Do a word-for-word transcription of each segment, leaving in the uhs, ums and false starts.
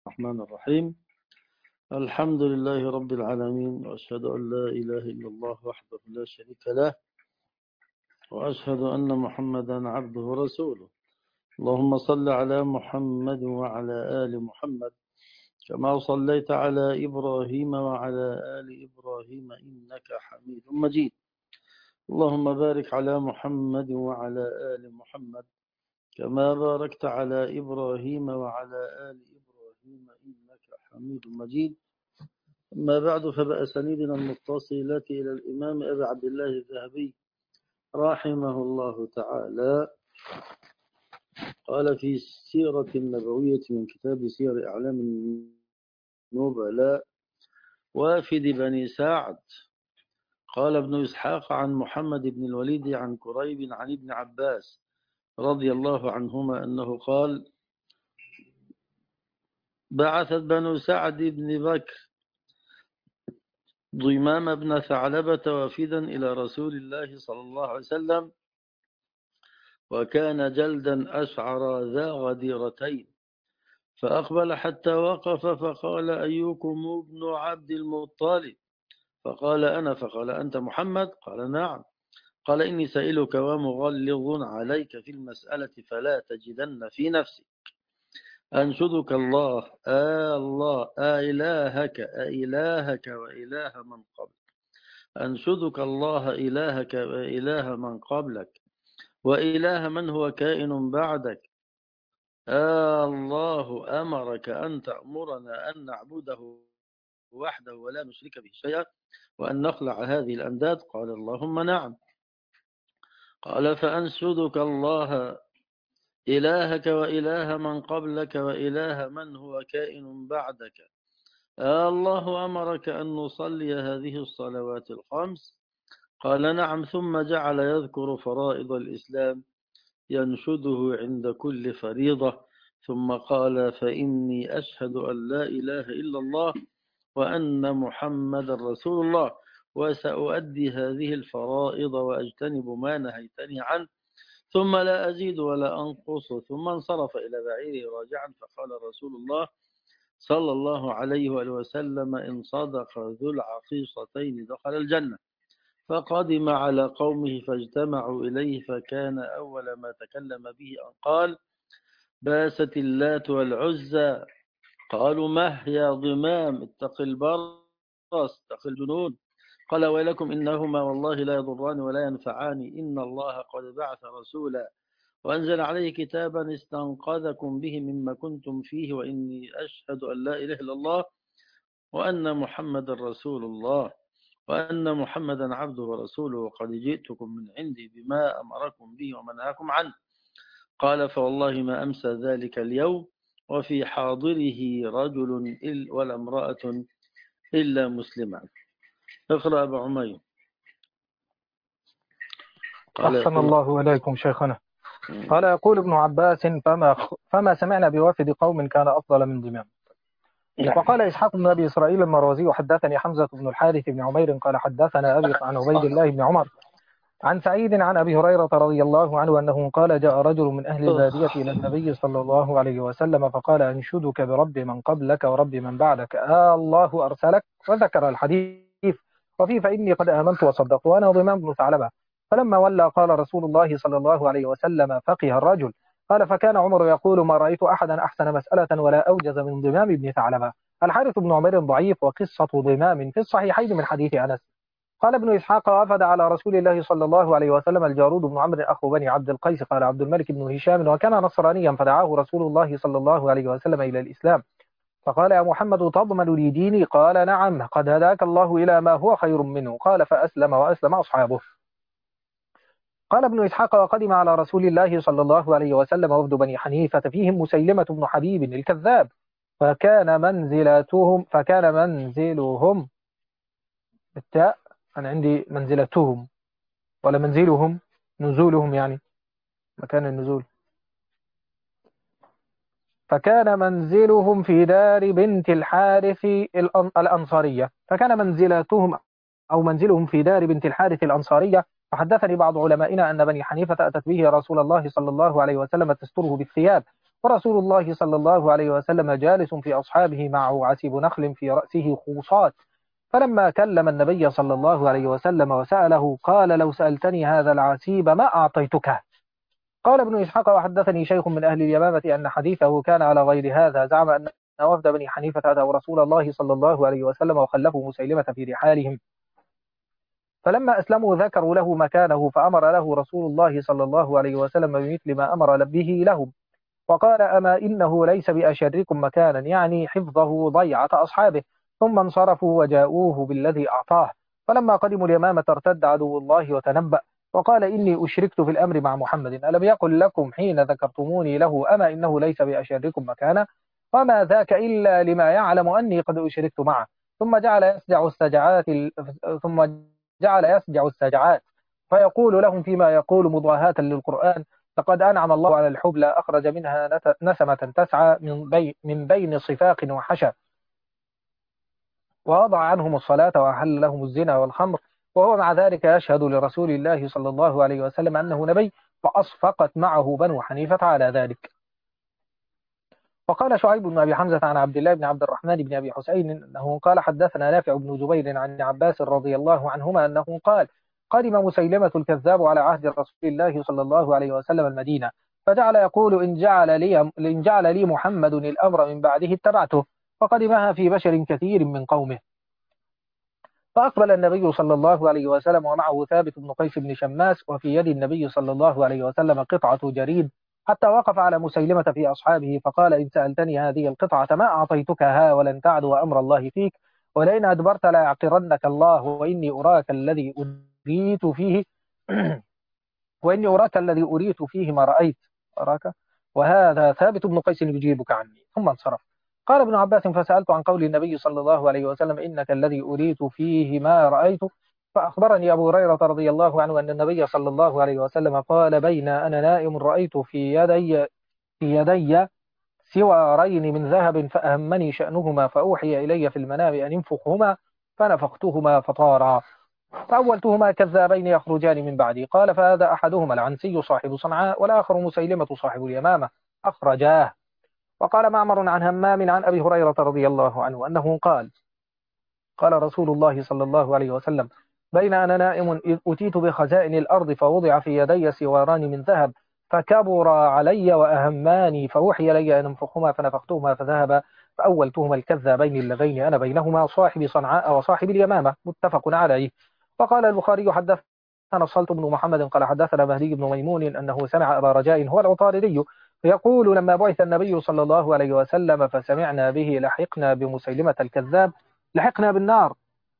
الرحمن الرحيم. الحمد لله رب العالمين، وأشهد أن لا إله إلا الله وحده لا شريك له، وأشهد أن محمدا عبده ورسوله. اللهم صل على محمد وعلى آل محمد كما صليت على إبراهيم وعلى آل إبراهيم إنك حميد مجيد. اللهم بارك على محمد وعلى آل محمد كما باركت على إبراهيم وعلى آل إبراهيم إنك حميد مجيد. أما بعد، فبأسانيدنا المتصلة إلى الإمام أبي عبد الله الذهبي رحمه الله تعالى قال في السيرة النبوية من كتاب سير أعلام النبلاء وافد بني سعد. قال ابن إسحاق عن محمد بن الوليد عن كريب عن ابن عباس رضي الله عنهما أنه قال: بعثت بنو سعد بن بكر ضمام بن ثعلبة وافدا إلى رسول الله صلى الله عليه وسلم، وكان جلدا أشعر ذا غديرتين، فأقبل حتى وقف فقال: أيكم ابن عبد المطلب؟ فقال: أنا. فقال: أنت محمد؟ قال: نعم. قال: إني سائلك ومغلظ عليك في المسألة، فلا تجدن في نفسي. أنشدك الله آه الله آه إلهك آه إلهك وإله من قبل أنشدك الله إلهك وإله من قبلك وإله من هو كائن بعدك. آه الله أمرك أن تأمرنا أن نعبده وحده ولا نشرك به شيئا، وأن نخلع هذه الأنداد. قال: اللهم نعم. قال: فأنشدك الله إلهك وإله من قبلك وإله من هو كائن بعدك. آه الله أمرك أن نصلي هذه الصلوات الخمس. قال: نعم. ثم جعل يذكر فرائض الإسلام ينشده عند كل فريضة، ثم قال: فإني أشهد أن لا إله إلا الله وأن محمد رسول الله، وسأؤدي هذه الفرائض وأجتنب ما نهيتني عنه، ثم لا أزيد ولا أنقص. ثم انصرف إلى بعيره راجعا، فقال رسول الله صلى الله عليه وآله وسلم: إن صدق ذو العقيصتين دخل الجنة. فقدم على قومه فاجتمعوا إليه، فكان أول ما تكلم به أن قال: باست اللات والعزى. قالوا: مه يا ضمام، اتق البرص، اتق الجنون. قال: ويلكم إنهما والله لا يضران ولا ينفعان، إن الله قد بعث رسولا وأنزل عليه كتابا استنقذكم به مما كنتم فيه، وإني أشهد أن لا إله إلا الله وأن محمد رسول الله وأن محمدا عبده ورسوله، وقد جئتكم من عندي بما أمركم به ومنهاكم عنه. قال: فوالله ما أمسى ذلك اليوم وفي حاضره رجل ولا امرأة إلا مسلما. اقرأ أبا عمير. قال: أحسن يقول الله إليكم شيخنا. قال: يقول ابن عباس: فما, فما سمعنا بوافد قوم كان أفضل من ضمام. وقال إسحاق بن أبي إسرائيل المروزي: حدثني حمزة بن الحارث بن عمير قال حدثنا أبي عن عبيد الله بن عمر عن سعيد عن أبي هريرة رضي الله عنه أنه قال: جاء رجل من أهل البادية إلى النبي صلى الله عليه وسلم فقال: أنشدك برب من قبلك ورب من بعدك، آه الله أرسلك؟ وذكر الحديث، وفيه فإني قد آمنت وصدقت وأنا ضمام بن ثعلبة. فلما ولى قال رسول الله صلى الله عليه وسلم: فقه الرجل. قال: فكان عمر يقول: ما رأيت أحدا أحسن مسألة ولا أوجز من ضمام بن ثعلبة. الحارث بن عمير ضعيف، وقصة ضمام في الصحيحين من حديث أنس. قال ابن إسحاق: وافد على رسول الله صلى الله عليه وسلم الجارود بن عمرو أخو بني عبد القيس. قال عبد الملك بن هشام: وكان نصرانيا، فدعاه رسول الله صلى الله عليه وسلم إلى الإسلام، فقال: يا محمد تضمن لي ديني؟ قال: نعم، قد هداك الله إلى ما هو خير منه. قال: فأسلم وأسلم أصحابه. قال ابن إسحاق: وقدم على رسول الله صلى الله عليه وسلم وفد بني حنيفة فيهم مسيلمة بن حبيب الكذاب، فكان منزلتهم فكان منزلهم بالتاء، أنا عندي منزلتهم ولا منزلهم، نزولهم يعني مكان النزول. فكان منزلهم في دار بنت الحارث الأنصارية فكان منزلتهم أو منزلهم في دار بنت الحارث الأنصارية. فحدثني بعض علمائنا أن بني حنيفة أتت به رسول الله صلى الله عليه وسلم تستره بالثياب، ورسول الله صلى الله عليه وسلم جالس في أصحابه معه عسيب نخل في رأسه خوصات. فلما كلم النبي صلى الله عليه وسلم وسأله قال لو سألتني هذا العسيب ما أعطيتك. قال ابن إسحاق وحدثني شيخ من أهل اليمامة أن حديثه كان على غير هذا، زعم أن وفد بني حنيفة أتوا رسول الله صلى الله عليه وسلم وخلفوا مسيلمة في رحالهم، فلما أسلموا ذكروا له مكانه فأمر له رسول الله صلى الله عليه وسلم بمثل ما أمر به لهم، وقال أما إنه ليس بأشركم مكانا، يعني حفظه ضيعة أصحابه. ثم انصرفوا وجاءوه بالذي أعطاه. فلما قدموا اليمامة ارتد عدو الله وتنبأ وقال إني أشركت في الأمر مع محمد، ألم يقل لكم حين ذكرتموني له أما إنه ليس بأشركم مكانا؟ وما ذاك إلا لما يعلم أني قد أشركت معه. ثم جعل يسجع السجعات ثم جعل يسجع السجعات فيقول لهم فيما يقول مضاهاة للقرآن لقد أنعم الله على الحبلى أخرج منها نسمة تسعى من, بي من بين صفاق وحشى، ووضع عنهم الصلاة وأحل لهم الزنا والخمر، وهو مع ذلك يشهد لرسول الله صلى الله عليه وسلم أنه نبي، فأصفقت معه بنو حنيفة على ذلك. وقال شعيب بن أبي حمزة عن عبد الله بن عبد الرحمن بن أبي حسين أنه قال حدثنا نافع بن زبير عن عباس رضي الله عنهما أنه قال قدم مسيلمة الكذاب على عهد رسول الله صلى الله عليه وسلم المدينة، فجعل يقول إن جعل لي, إن جعل لي محمد الأمر من بعده اتبعته، فقدمها في بشر كثير من قومه. فأقبل النبي صلى الله عليه وسلم ومعه ثابت بن قيس بن شماس، وفي يد النبي صلى الله عليه وسلم قطعة جريد، حتى وقف على مسيلمة في أصحابه فقال إن سألتني هذه القطعة ما أعطيتكها ولن تعدو أمر الله فيك، ولئن أدبرت لا يعقرنك الله، وإني أراك الذي أريت فيه وإني أراك الذي أريت فيه ما رأيت أراك وهذا ثابت بن قيس يجيبك عني. ثم انصرف. قال ابن عباس فسألت عن قول النبي صلى الله عليه وسلم إنك الذي أريت فيه ما رأيت، فأخبرني أبو هريرة رضي الله عنه أن النبي صلى الله عليه وسلم قال بين أنا نائم رأيت في يدي في يدي سوارين من ذهب فأهمني شأنهما، فأوحي إلي في المنام أن انفخهما فنفختهما فطارا، فأولتهما كذابين يخرجان من بعدي. قال فهذا أحدهما العنسي صاحب صنعاء، والآخر مسيلمة صاحب اليمامة، أخرجاه. وقال معمر عن همام عن أبي هريرة رضي الله عنه أنه قال قال رسول الله صلى الله عليه وسلم بين أنا نائم إذ أتيت بخزائن الأرض فوضع في يدي سواران من ذهب فكبر علي وأهماني، فأوحي لي أن انفخهما فنفختهما فذهب، فأولتهما الكذابين اللذين أنا بينهما صاحب صنعاء وصاحب اليمامة، متفق عليه. وقال البخاري حدثنا الصلت بن محمد قال حدثنا مهدي بن ميمون أنه سمع أبا رجاء هو العطاردي يقول لما بعث النبي صلى الله عليه وسلم فسمعنا به لحقنا بمسيلمة الكذاب لحقنا بالنار،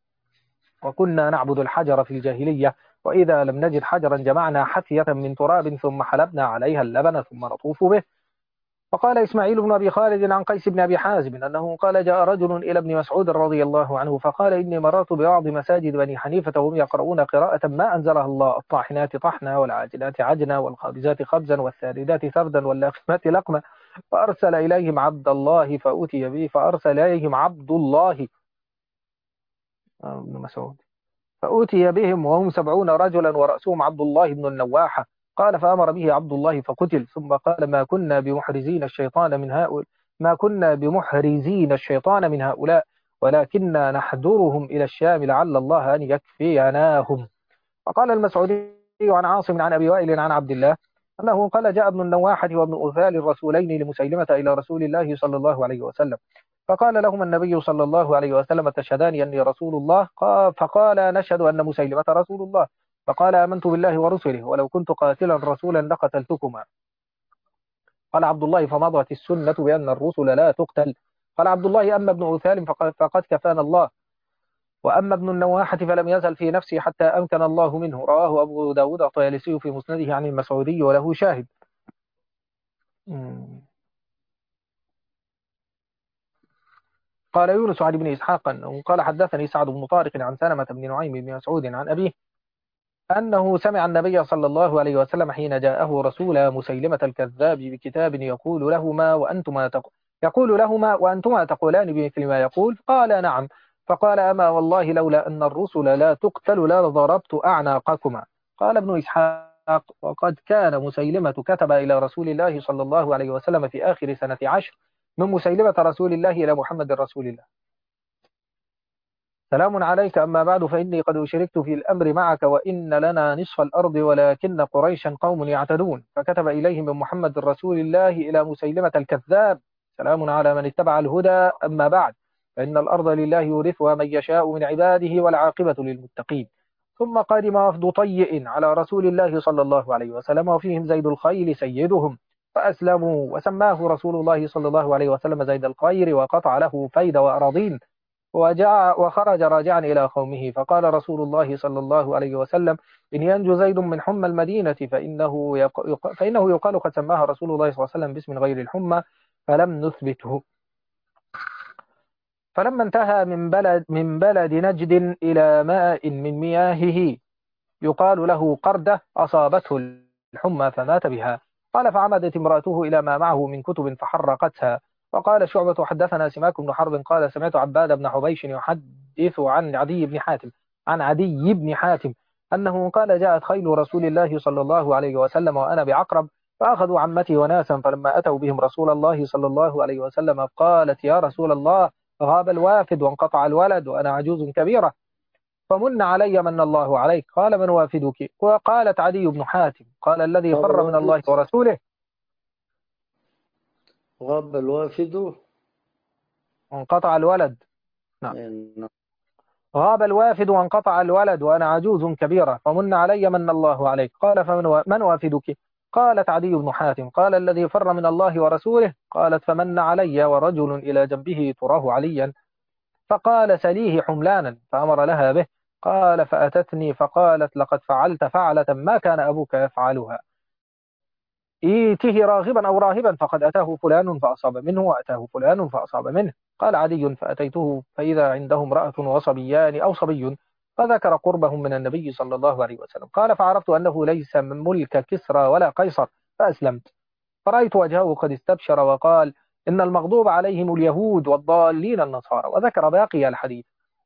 وكنا نعبد الحجر في الجاهلية، وإذا لم نجد حجرا جمعنا حثية من تراب ثم حلبنا عليها اللبن ثم نطوف به. وقال إسماعيل بن أبي خالد عن قيس بن أبي حازم أنه قال جاء رجل إلى ابن مسعود رضي الله عنه فقال إني مررت ببعض مساجد بني حنيفة وهم يقرؤون قراءة ما أنزلها الله الطاحنات طحنا والعاجلات عجنا والخابزات خبزا والثاردات ثردا واللاقمات لقمة، فأرسل إليهم عبد الله فأتي به فأرسل إليهم عبد الله ابن مسعود فأتي بهم وهم سبعون رجلا ورأسهم عبد الله بن النواحة. قال فأمر به عبد الله فقتل، ثم قال ما كنا بمحرزين الشيطان من هؤلاء ما كنا بمحرزين الشيطان من هؤلاء ولكننا نحضرهم إلى الشام لعل الله أن يكفيناهم. وقال المسعودي عن عاصم عن أبي وائل عن عبد الله أنه قال جاء ابن النواحة وابن أثال الرسولين لمسيلمة إلى رسول الله صلى الله عليه وسلم فقال لهم النبي صلى الله عليه وسلم تشهدان أني رسول الله؟ فقال نشهد أن مسيلمة رسول الله. فقال آمنت بالله ورسله ولو كنت قاتلا رسولا لقتلتكما. قال عبد الله فمضت السنة بأن الرسل لا تقتل. قال عبد الله أما ابن أثال فقد كفانا الله، وأما ابن النواحة فلم يزل في نفسي حتى أمكن الله منه. رواه أبو داود الطيالسي في مسنده عن المسعودي وله شاهد. قال يونس عن ابن إسحاق أنه قال حدثني سعد بن طارق عن سلمة بن نعيم بن مسعود عن أبيه أنه سمع النبي صلى الله عليه وسلم حين جاءه رسول مسيلمة الكذاب بكتاب يقول لهما وأنتما تقول يقول لهما وأنتما تقولان بمثل ما يقول؟ قال نعم. فقال أما والله لولا أن الرسل لا تقتل لضربت أعناقكما. قال ابن إسحاق وقد كان مسيلمة كتب إلى رسول الله صلى الله عليه وسلم في آخر سنة عشر من مسيلمة رسول الله إلى محمد رسول الله: سلام عليك، أما بعد، فإني قد أشركت في الأمر معك، وإن لنا نصف الأرض ولكن قريشا قوم يعتدون. فكتب إليه من محمد رسول الله إلى مسيلمة الكذاب: سلام على من اتبع الهدى، أما بعد، فإن الأرض لله يورثها من يشاء من عباده والعاقبة للمتقين. ثم قدم وفد طيء على رسول الله صلى الله عليه وسلم، وفيهم زيد الخيل سيدهم، فأسلموا، وسماه رسول الله صلى الله عليه وسلم زيد الخير، وقطع له فيد وأراضين، وجاء وخرج راجعا إلى قومه. فقال رسول الله صلى الله عليه وسلم: إن ينجو زيد من حمى المدينة فإنه, يق... يق... فإنه يقال قد سماها رسول الله صلى الله عليه وسلم باسم غير الحمى، فلم نثبته. فلما انتهى من بلد, من بلد نجد إلى ماء من مياهه يقال له قردة، أصابته الحمى فمات بها. قال: فعمدت امرأته إلى ما معه من كتب فحرقتها. وقال شعبة: حدثنا سماك بن حرب قال: سمعت عباد بن حبيش يحدث عن عدي بن حاتم عن عدي بن حاتم أنه قال: جاءت خيل رسول الله صلى الله عليه وسلم وأنا بعقرب، فأخذوا عمتي وناسا، فلما أتوا بهم رسول الله صلى الله عليه وسلم قالت: يا رسول الله، غاب الوافد وانقطع الولد وأنا عجوز كبيرة، فمن علي من الله عليك. قال: من وافدك؟ وقالت: عدي بن حاتم. قال: الذي غاب فر من الله الوافد ورسوله. غاب الوافد وانقطع الولد. نعم. إن- غاب الوافد وانقطع الولد وأنا عجوز كبيرة، فمن علي من الله عليك. قال: فمن و... من وافدك؟ قالت: عدي بن حاتم. قال: الذي فر من الله ورسوله. قالت: فمن علي ورجل إلى جنبه تراه عليا، فقال: سليه حملانا، فأمر لها به. قال: فأتتني فقالت: لقد فعلت فعلة ما كان أبوك يفعلها، إيته راغبا أو راهبا، فقد أتاه فلان فأصاب منه وأتاه فلان فأصاب منه. قال عدي: فأتيته فإذا عنده امرأة وصبيان أو صبي، فذكر قربهم من النبي صلى الله عليه وسلم. قال: فعرفت أنه ليس من ملك كسرى ولا قيصر، فأسلمت. فرأيت وجهه قد استبشر وقال: إن المغضوب عليهم اليهود والضالين النصارى، وذكر باقي الحديث.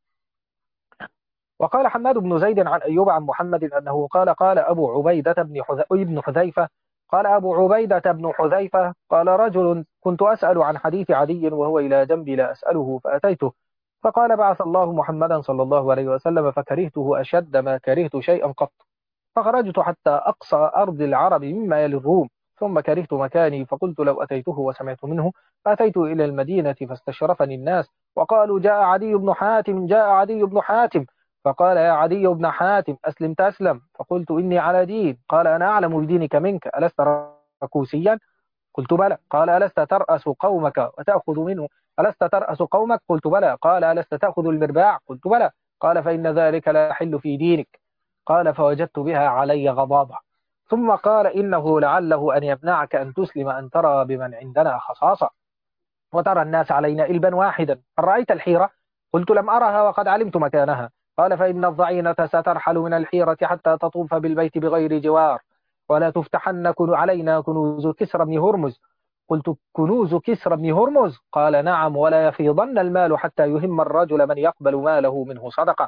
وقال حماد بن زيد عن أيوب عن محمد أنه قال: قال أبو عبيدة بن حذ- ابن حذيفة قال أبو عبيدة بن حذيفة قال رجل: كنت أسأل عن حديث عدي وهو إلى جنبي لا أسأله، فأتيته فقال: بعث الله محمدا صلى الله عليه وسلم، فكرهته أشد ما كرهت شيئا قط، فخرجت حتى أقصى أرض العرب مما يلي الروم، ثم كرهت مكاني، فقلت لو أتيته وسمعت منه. فأتيت إلى المدينة فاستشرفني الناس وقالوا: جاء عدي بن حاتم، جاء عدي بن حاتم. فقال: يا عدي بن حاتم، أسلم تسلم. فقلت: إني على دين. قال: أنا أعلم بدينك منك، ألست ركوسيا؟ قلت: بلى. قال: ألست ترأس قومك وتأخذ منه ألست ترأس قومك؟ قلت: بلى. قال: ألست تأخذ المرباع؟ قلت: بلى. قال: فإن ذلك لا يحل في دينك. قال: فوجدت بها علي غضاضة. ثم قال: إنه لعله أن يمنعك أن تسلم أن ترى بمن عندنا خصاصة وترى الناس علينا إلبا واحدا، هل رأيت الحيرة؟ قلت: لم أرها وقد علمت مكانها. قال: فإن الضعينة سترحل من الحيرة حتى تطوف بالبيت بغير جوار، ولا تفتحن علينا كنوز كسرى بن هرمز. قلت: كنوز كسرى بن هرمز؟ قال: نعم، ولا يفيضن المال حتى يهم الرجل من يقبل ماله منه صدقة.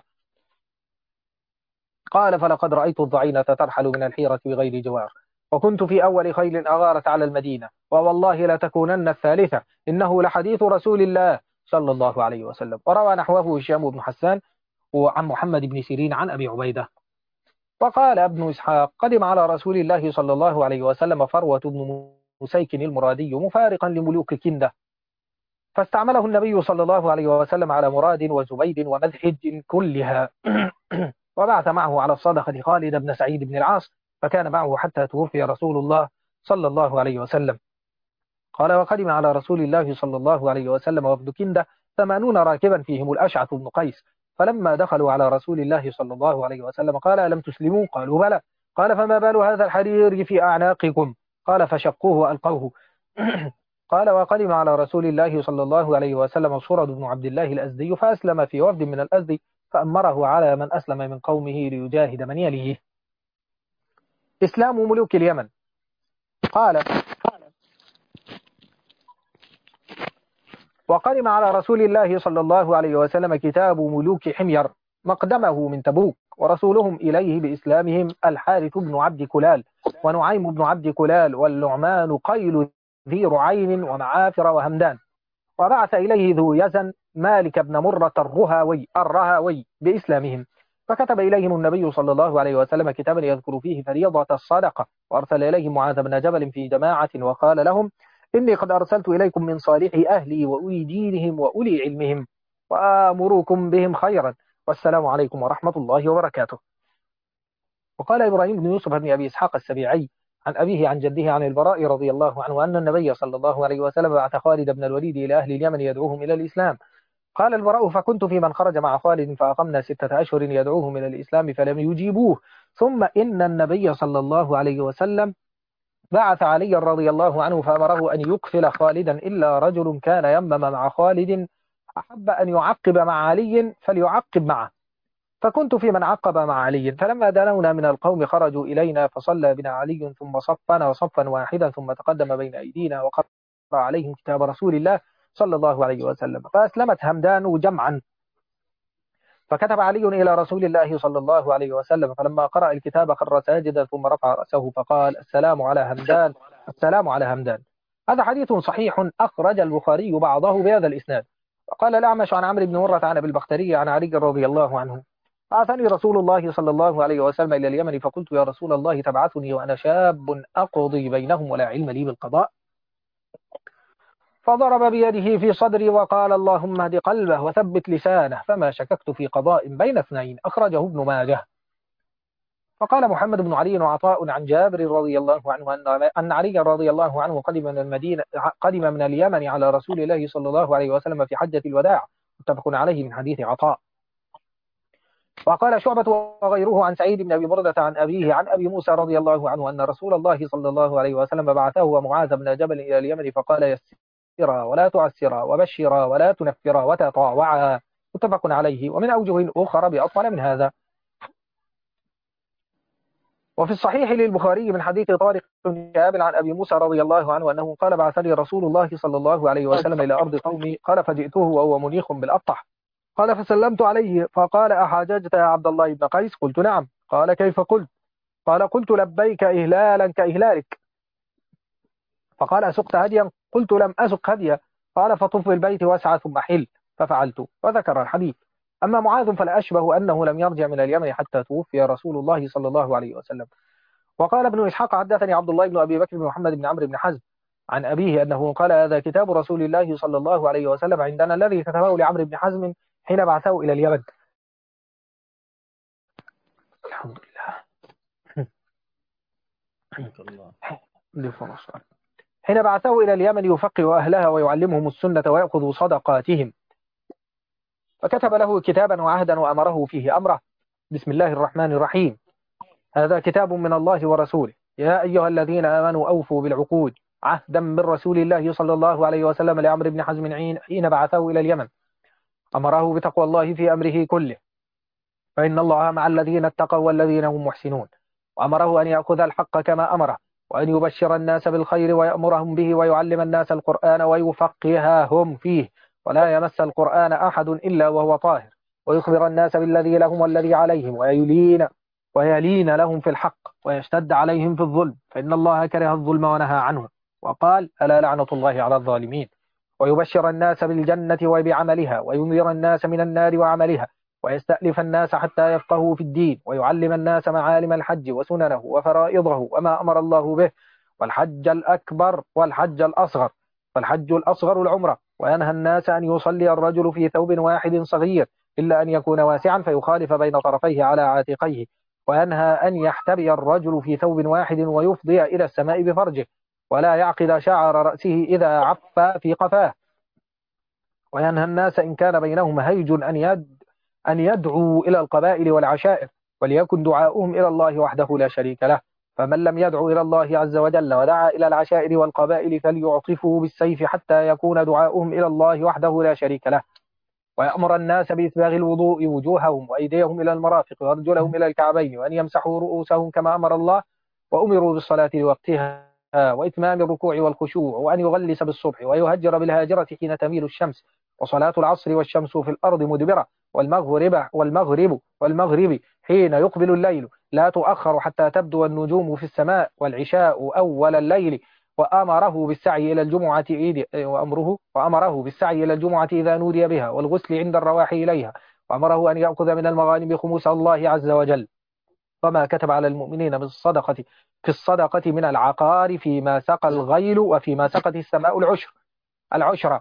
قال: فلقد رأيت الضعينة ترحل من الحيرة بغير جوار، وكنت في أول خيل أغارت على المدينة، ووالله لتكونن الثالثة، إنه لحديث رسول الله صلى الله عليه وسلم. وروى نحوه هشام بن حسان وعن محمد بن سيرين عن أبي عبيدة. وقال ابن إسحاق: قدم على رسول الله صلى الله عليه وسلم فروة بن مسيك المرادي مفارقا لملوك كندة، فاستعمله النبي صلى الله عليه وسلم على مراد وزبيد ومذحج كلها وبعث معه على الصدقة خالد بن سعيد بن العاص، فكان معه حتى توفي رسول الله صلى الله عليه وسلم. قال: وقدم على رسول الله صلى الله عليه وسلم وفد كندة ثمانون راكبا فيهم الأشعث بن قيس، فلما دخلوا على رسول الله صلى الله عليه وسلم قال: ألم تسلموا؟ قالوا: بلى. قال: فما بال هذا الحرير في أعناقكم؟ قال: فشقوه وألقوه. قال: وقدم على رسول الله صلى الله عليه وسلم صرد بن عبد الله الأزدي، فأسلم في وفد من الأزدي، فأمره على من أسلم من قومه ليجاهد من يليه. إسلام ملوك اليمن. قال: وقدم على رسول الله صلى الله عليه وسلم كتاب ملوك حمير مقدمه من تبوك، ورسولهم إليه بإسلامهم الحارث بن عبد كلال ونعيم بن عبد كلال والنعمان قيل ذي رعين ومعافر وهمدان. وبعث إليه ذو يزن مالك بن مرة الرهاوي الرهاوي بإسلامهم، فكتب إليهم النبي صلى الله عليه وسلم كتابا يذكر فيه فريضة الصدقة، وأرسل إليهم معاذ بن جبل في جماعة وقال لهم: إني قد أرسلت إليكم من صالح أهلي وأولي دينهم وأولي علمهم وآمركم بهم خيرا، والسلام عليكم ورحمة الله وبركاته. وقال إبراهيم بن يوسف بن أبي إسحاق السبيعي عن أبيه عن جده عن البراء رضي الله عنه أن النبي صلى الله عليه وسلم بعث خالد بن الوليد إلى أهل اليمن يدعوهم إلى الإسلام. قال البراء: فكنت في من خرج مع خالد فأقمنا ستة أشهر يدعوهم إلى الإسلام فلم يجيبوه، ثم إن النبي صلى الله عليه وسلم بعث علي رضي الله عنه فأمره أن يكفل خالدا إلا رجل كان يمم مع خالد أحب أن يعقب مع علي فليعقب معه، فكنت في من عقب مع علي. فلما دنونا من القوم خرجوا إلينا فصلى بنا علي ثم صفنا صفا واحدا ثم تقدم بين أيدينا وقرأ عليهم كتاب رسول الله صلى الله عليه وسلم، فأسلمت همدان جمعا، فكتب علي إلى رسول الله صلى الله عليه وسلم، فلما قرأ الكتاب خر ساجدا ثم رفع رأسه فقال: السلام على همدان، السلام على همدان. هذا حديث صحيح أخرج البخاري بعضه بهذا الإسناد. وقال الأعمش عن عمرو بن مرة عن أبي البختري عن علي رضي الله عنه: بعثني رسول الله صلى الله عليه وسلم إلى اليمن فقلت: يا رسول الله تبعثني وأنا شاب أقضي بينهم ولا علم لي بالقضاء؟ فضرب بيده في صدري وقال: اللهم اهد قلبه وثبت لسانه، فما شككت في قضاء بين اثنين. أخرجه ابن ماجه. فقال محمد بن علي وعطاء عن جابر رضي الله عنه أن أن علي رضي الله عنه قدم من المدينة قدم من اليمن على رسول الله صلى الله عليه وسلم في حجة الوداع، متفق عليه من حديث عطاء. وقال شعبة وغيره عن سعيد بن أبي بردة عن أبيه عن أبي موسى رضي الله عنه أن رسول الله صلى الله عليه وسلم بعثه ومعاذ بن جبل إلى اليمن فقال: يسرا ولا تعسرا وبشرا ولا تنفرا وتطاوعا، متفق عليه، ومن أوجه أخرى بأطول من هذا. وفي الصحيح للبخاري من حديث طارق بن شهاب عن أبي موسى رضي الله عنه أنه قال: بعثني رسول الله صلى الله عليه وسلم إلى أرض قومي، قال فجئته وهو منيخ بالأبطح، قال فسلمت عليه فقال: أحاججت يا عبد الله بن قيس؟ قلت: نعم. قال: كيف قلت؟ قال: قلت لبيك إهلالا كإهلالك. فقال: أسقت هديا؟ قلت: لم أسق هديا. قال: فطف بالبيت واسعى ثم حل، ففعلت، وذكر الحديث. أما معاذ فلا أشبه أنه لم يرجع من اليمن حتى توفي رسول الله صلى الله عليه وسلم. وقال ابن إسحاق: حدثني عبد الله بن أبي بكر بن محمد بن عمرو بن حزم عن أبيه أنه قال: هذا كتاب رسول الله صلى الله عليه وسلم عندنا الذي كتبه لعمرو بن حزم حين بعثه إلى اليمن. الحمد لله. حين بعثه إلى اليمن يفقه أهلها ويعلمهم السنة ويأخذ صدقاتهم، فكتب له كتابا وعهدا وأمره فيه أمره. بسم الله الرحمن الرحيم. هذا كتاب من الله ورسوله، يا أيها الذين آمنوا أوفوا بالعقود، عهدا من رسول الله صلى الله عليه وسلم لعمرو بن حزم حين بعثه إلى اليمن. أمره بتقوى الله في أمره كله، فإن الله مع الذين اتقوا والذين هم محسنون. وأمره أن يأخذ الحق كما أمره، وأن يبشر الناس بالخير ويأمرهم به، ويعلم الناس القرآن ويفقههم فيه، ولا يمس القرآن أحد إلا وهو طاهر، ويخبر الناس بالذي لهم والذي عليهم، ويلين ويلين لهم في الحق، ويشتد عليهم في الظلم، فإن الله كره الظلم ونهى عنه، وقال: ألا لعنة الله على الظالمين. ويبشر الناس بالجنة وبعملها، وينذر الناس من النار وعملها، ويستألف الناس حتى يفقهوا في الدين، ويعلم الناس معالم الحج وسننه وفرائضه وما أمر الله به، والحج الأكبر والحج الأصغر. فالحج الأصغر العمرة. وينهى الناس أن يصلي الرجل في ثوب واحد صغير إلا أن يكون واسعا فيخالف بين طرفيه على عاتقيه. وينهى أن يحتبي الرجل في ثوب واحد ويفضي إلى السماء بفرجه، ولا يعقد شعر رأسه إذا عف في قفاه. وينهى الناس إن كان بينهم هيج أن يد أن يدعوا إلى القبائل والعشائر، وليكن دعاؤهم إلى الله وحده لا شريك له. فمن لم يدعو إلى الله عز وجل ودعا إلى العشائر والقبائل فليعطفوا بالسيف حتى يكون دعاؤهم إلى الله وحده لا شريك له. ويأمر الناس بإسباغ الوضوء وجوههم وأيديهم إلى المرافق وأرجلهم إلى الكعبين، وأن يمسحوا رؤوسهم كما أمر الله، وأمروا بالصلاة لوقتها وإتمام الركوع والخشوع، وأن يغلس بالصبح ويهجر بالهاجرة حين تميل الشمس، وصلاة العصر والشمس في الأرض مدبرة، والمغرب والمغرب والمغرب حين يقبل الليل لا تؤخر حتى تبدو النجوم في السماء، والعشاء أول الليل. وأمره بالسعي إلى الجمعة إيد وأمره وأمره بالسعي إلى الجمعة إذا نودي بها، والغسل عند الرواح إليها، وأمره أن يأخذ من المغانم خمس الله عز وجل، وما كتب على المؤمنين من الصدقة في الصدقة من العقار فيما سقى الغيل، وفيما سقت السماء العشر العشرة،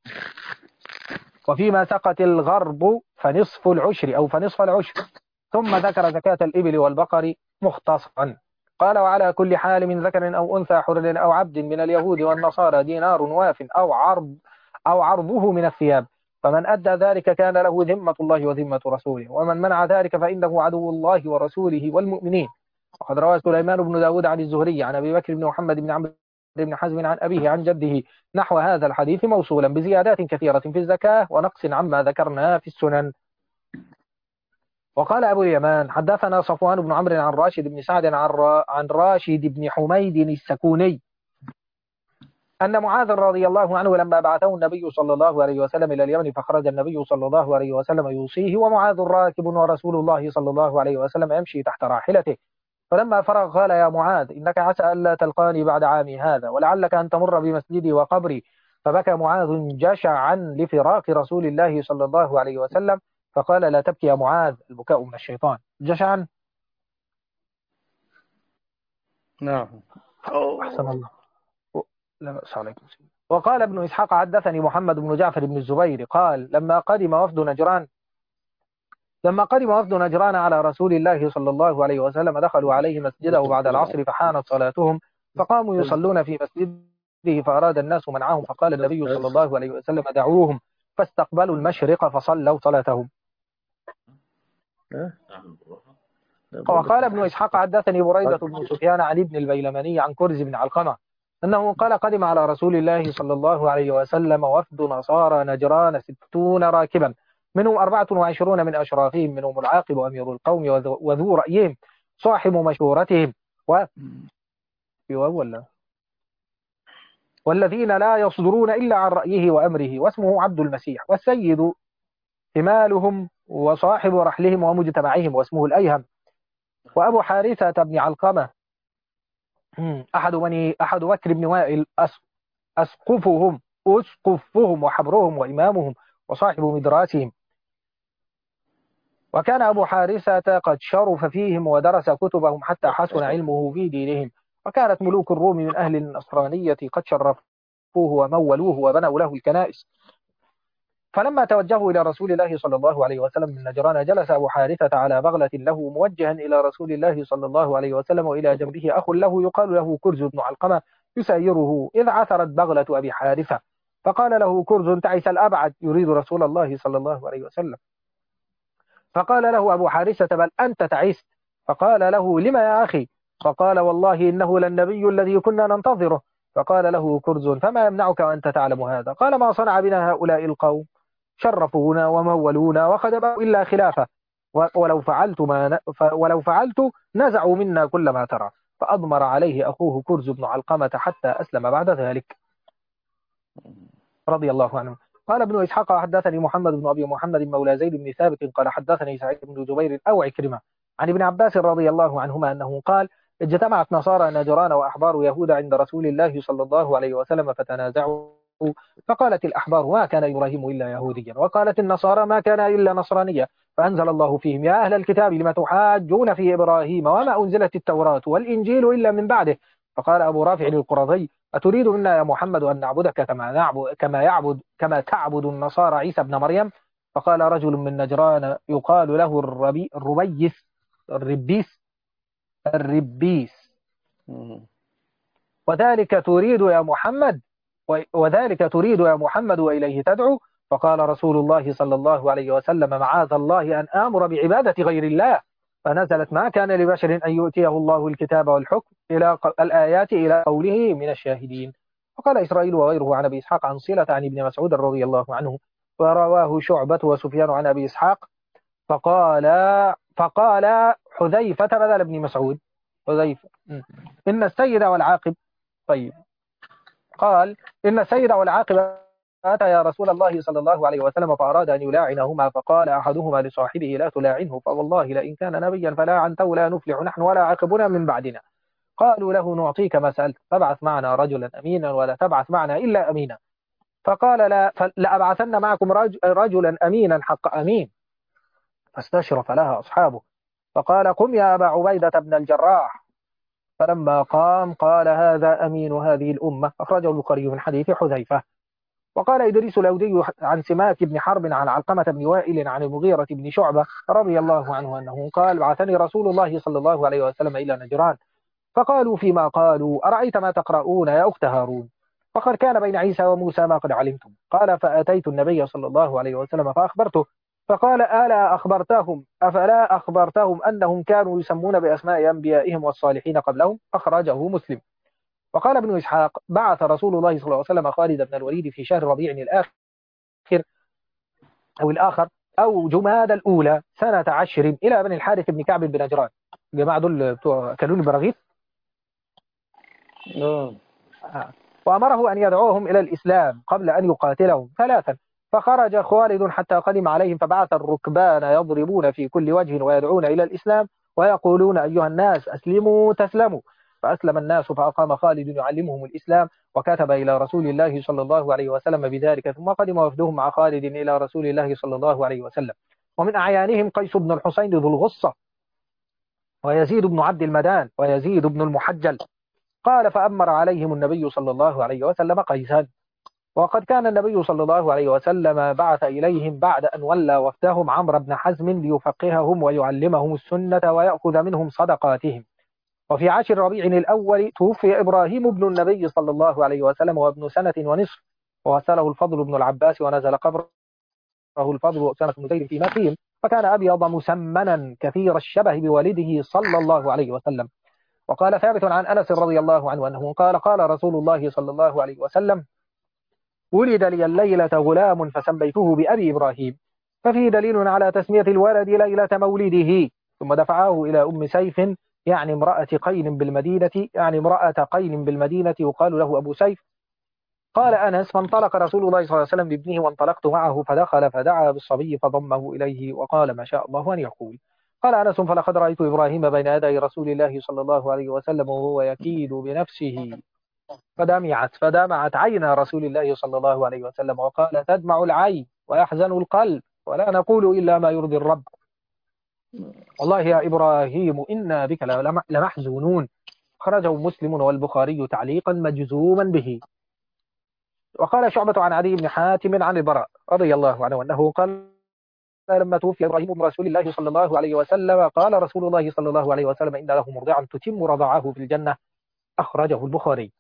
وفيما سقت الغرب فنصف العشر أو فنصف العشر. ثم ذكر زكاة الإبل والبقر مختصرا. قال: وعلى كل حال من ذكر أو أنثى حر أو عبد من اليهود والنصارى دينار واف أو عرض أو عرضه من الثياب، فمن أدى ذلك كان له ذمة الله وذمة رسوله، ومن منع ذلك فإنه عدو الله ورسوله والمؤمنين. وقد روى سليمان بن داود عن الزهري عن أبي بكر بن محمد بن عمرو بن حزم عن أبيه عن جده نحو هذا الحديث موصولا بزيادات كثيرة في الزكاة ونقص عما ذكرنا في السنن. وقال أبو اليمان: حدثنا صفوان بن عمرو عن راشد بن سعد عن راشد بن حميد السكوني أن معاذ رضي الله عنه لما بعثه النبي صلى الله عليه وسلم إلى اليمن، فخرج النبي صلى الله عليه وسلم يوصيه ومعاذ راكب ورسول الله صلى الله عليه وسلم يمشي تحت راحلته. فلما فرغ قال: يا معاذ، إنك عسى ألا تلقاني بعد عامي هذا، ولعلك أن تمر بمسجدي وقبري. فبكى معاذ جشعا لفراق رسول الله صلى الله عليه وسلم، فقال: لا تبكي يا معاذ، البكاء من الشيطان. جشعا. نعم. أحسن الله. لا بأس عليكم. وقال ابن إسحاق: حدثني محمد بن جعفر بن الزبير قال: لما قدم وفد نجران لما قدم وفد نجران على رسول الله صلى الله عليه وسلم دخلوا عليه مسجده بعد العصر، فحانت صلاتهم، فقاموا يصلون في مسجده، فأراد الناس منعهم، فقال النبي صلى الله عليه وسلم: دعوهم، فاستقبلوا المشرق فصلوا صلاتهم. وقال ابن إسحاق: حدثني بريدة بن سفيان عن ابن البيلماني عن كرز بن علقمة أنه قال: قدم على رسول الله صلى الله عليه وسلم وفد نصارى نجران ستون راكبا، منهم أربعة وعشرون من أشرافهم، منهم العاقب أمير القوم وذو رأيهم صاحب مشورتهم و... ولا والذين لا يصدرون إلا عن رأيه وأمره، واسمه عبد المسيح، والسيد همالهم وصاحب رحلهم ومجتمعهم، واسمه الأيهم. وأبو حارثة بن علقمة أحد بني أحد بكر بن وائل أسقفهم أسقفهم وحبرهم وإمامهم وصاحب مدراسهم. وكان أبو حارثة قد شرف فيهم ودرس كتبهم حتى حسن علمه في دينهم. وكانت ملوك الروم من أهل النصرانية قد شرفوه ومولوه وبنوا له الكنائس. فلما توجهوا إلى رسول الله صلى الله عليه وسلم من نجران، جلس أبو حارثة على بغلة له موجها إلى رسول الله صلى الله عليه وسلم، وإلى جنبه أخ له يقال له كرز بن علقمة يسايره، إذ عثرت بغلة أبي حارثة، فقال له كرز: تعس الأبعد، يريد رسول الله صلى الله عليه وسلم. فقال له أبو حارثة: بل أنت تعست. فقال له: لما يا أخي؟ فقال: والله إنه للنبي الذي كنا ننتظره. فقال له كرز: فما يمنعك وأنت تعلم هذا؟ قال: ما صنع بنا هؤلاء القوم؟ شرفونا ومولونا وخدموا إلا خلافه، ولو فعلت ما ولو فعلت نزعوا منا كل ما ترى. فأضمر عليه أخوه كرز بن علقمة حتى أسلم بعد ذلك رضي الله عنه. قال ابن إسحاق: حدثني محمد بن أبي محمد مولى زيد بن ثابت قال: حدثني سعيد بن جبير أو عكرمة عن ابن عباس رضي الله عنهما أنه قال: اجتمعت نصارى نجران وأحبار يهود عند رسول الله صلى الله عليه وسلم فتنازعوا، فقالت الأحبار: ما كان إبراهيم إلا يهوديا، وقالت النصارى: ما كان إلا نصرانيا. فأنزل الله فيهم: يا أهل الكتاب لم تحاجون في إبراهيم وما أنزلت التوراة والإنجيل إلا من بعده. فقال أبو رافع القرظي: أتريد منا يا محمد أن نعبدك كما نعبد كما يعبد كما تعبد النصارى عيسى ابن مريم؟ فقال رجل من نجران يقال له الربي الربيس الربيس الربيس وذلك تريد يا محمد وذلك تريد يا محمد وإليه تدعو؟ فقال رسول الله صلى الله عليه وسلم: معاذ الله أن آمر بعبادة غير الله. فنزلت: ما كان لبشر أن يؤتيه الله الكتاب والحكم إلى الآيات إلى قوله من الشاهدين. وقال إسرائيل وغيره عن أبي إسحاق عن صلة عن ابن مسعود رضي الله عنه، ورواه شعبة وسفيان عن أبي إسحاق. فقال فقال حذيفة بدل ابن مسعود حذيفة إن السيد والعاقب طيب قال إن السيد والعاقب فأتى يا رسول الله صلى الله عليه وسلم فأراد أن يلاعنهما، فقال أحدهما لصاحبه لا تلاعنه، فوالله لئن كان نبيا فلاعنته لا نفلح نحن ولا عاقبنا من بعدنا. قالوا له نعطيك ما سألت، فابعث معنا رجلا أمينا ولا تبعث معنا إلا أمينا. فقال لا لأبعثن معكم رج- رجلا أمينا حق أمين. فاستشرف لها أصحابه، فقال قم يا أبا عبيدة بن الجراح. فلما قام قال هذا أمين هذه الأمة. أخرجه البخاري من حديث حذيفة. وقال إدريس الأودي عن سماك بن حرب عن علقمة بن وائل عن المغيرة بن شعبة رضي الله عنه أنه قال بعثني رسول الله صلى الله عليه وسلم إلى نجران، فقالوا فيما قالوا أرأيت ما تقرؤون يا أخت هارون؟ فقد كان بين عيسى وموسى ما قد علمتم. قال فأتيت النبي صلى الله عليه وسلم فأخبرته، فقال ألا أخبرتهم أفلا أخبرتهم أنهم كانوا يسمون بأسماء أنبيائهم والصالحين قبلهم؟ أخرجه مسلم. وقال ابن إسحاق بعث رسول الله صلى الله عليه وسلم خالد بن الوليد في شهر ربيع الآخر أو الآخر أو جماد الأولى سنة عشر إلى بني الحارث بن كعب بن نجران. جماعة دول بتوع كانون براغيث. آه. آه. وأمره أن يدعوهم إلى الإسلام قبل أن يقاتلهم ثلاثا. فخرج خالد حتى قدم عليهم، فبعث الركبان يضربون في كل وجه ويدعون إلى الإسلام ويقولون أيها الناس أسلموا تسلموا. فأسلم الناس، فأقام خالد يعلمهم الإسلام وكتب إلى رسول الله صلى الله عليه وسلم بذلك. ثم قدم وفدهم مع خالد إلى رسول الله صلى الله عليه وسلم. ومن أعيانهم قيس بن الحسين ذو الغصة ويزيد بن عبد المدان ويزيد بن المحجل. قال فأمر عليهم النبي صلى الله عليه وسلم قيسا. وقد كان النبي صلى الله عليه وسلم بعث إليهم بعد أن ولى وفدهم عمرو بن حزم ليفقههم ويعلمهم السنة ويأخذ منهم صدقاتهم. وفي عشر ربيع الأول توفي إبراهيم بن النبي صلى الله عليه وسلم وابن سنة ونصف، وغسله الفضل بن العباس ونزل قبره الفضل وأسامة بن زيد في مكين، فكان أبيض مسمنا كثير الشبه بوالده صلى الله عليه وسلم. وقال ثابت عن أنس رضي الله عنه أنه قال قال رسول الله صلى الله عليه وسلم ولد لي الليلة غلام فسميته بأبي إبراهيم، ففيه دليل على تسمية الولد ليلة مولده. ثم دفعه إلى أم سيف يعني امرأة قين بالمدينة يعني امرأة قين بالمدينة يقال له أبو سيف. قال أنس فانطلق رسول الله صلى الله عليه وسلم بابنه وانطلقت معه، فدخل فدعا بالصبي فضمه إليه وقال ما شاء الله أن يقول. قال أنس فلقد رأيت إبراهيم بين يدي رسول الله صلى الله عليه وسلم وهو يكيد بنفسه، فدمعت فدمعت عين رسول الله صلى الله عليه وسلم وقال تدمع العين ويحزن القلب ولا نقول إلا ما يرضي الرب. والله يا إبراهيم إنا بك لمحزونون. خرجه مسلم والبخاري تعليقا مجزوما به. وقال شعبة عن عدي بن حاتم عن البراء رضي الله عنه أنه قال لما توفي إبراهيم من رسول الله صلى الله عليه وسلم قال رسول الله صلى الله عليه وسلم إن له مرضعا تتم رضعه في الجنة. أخرجه البخاري.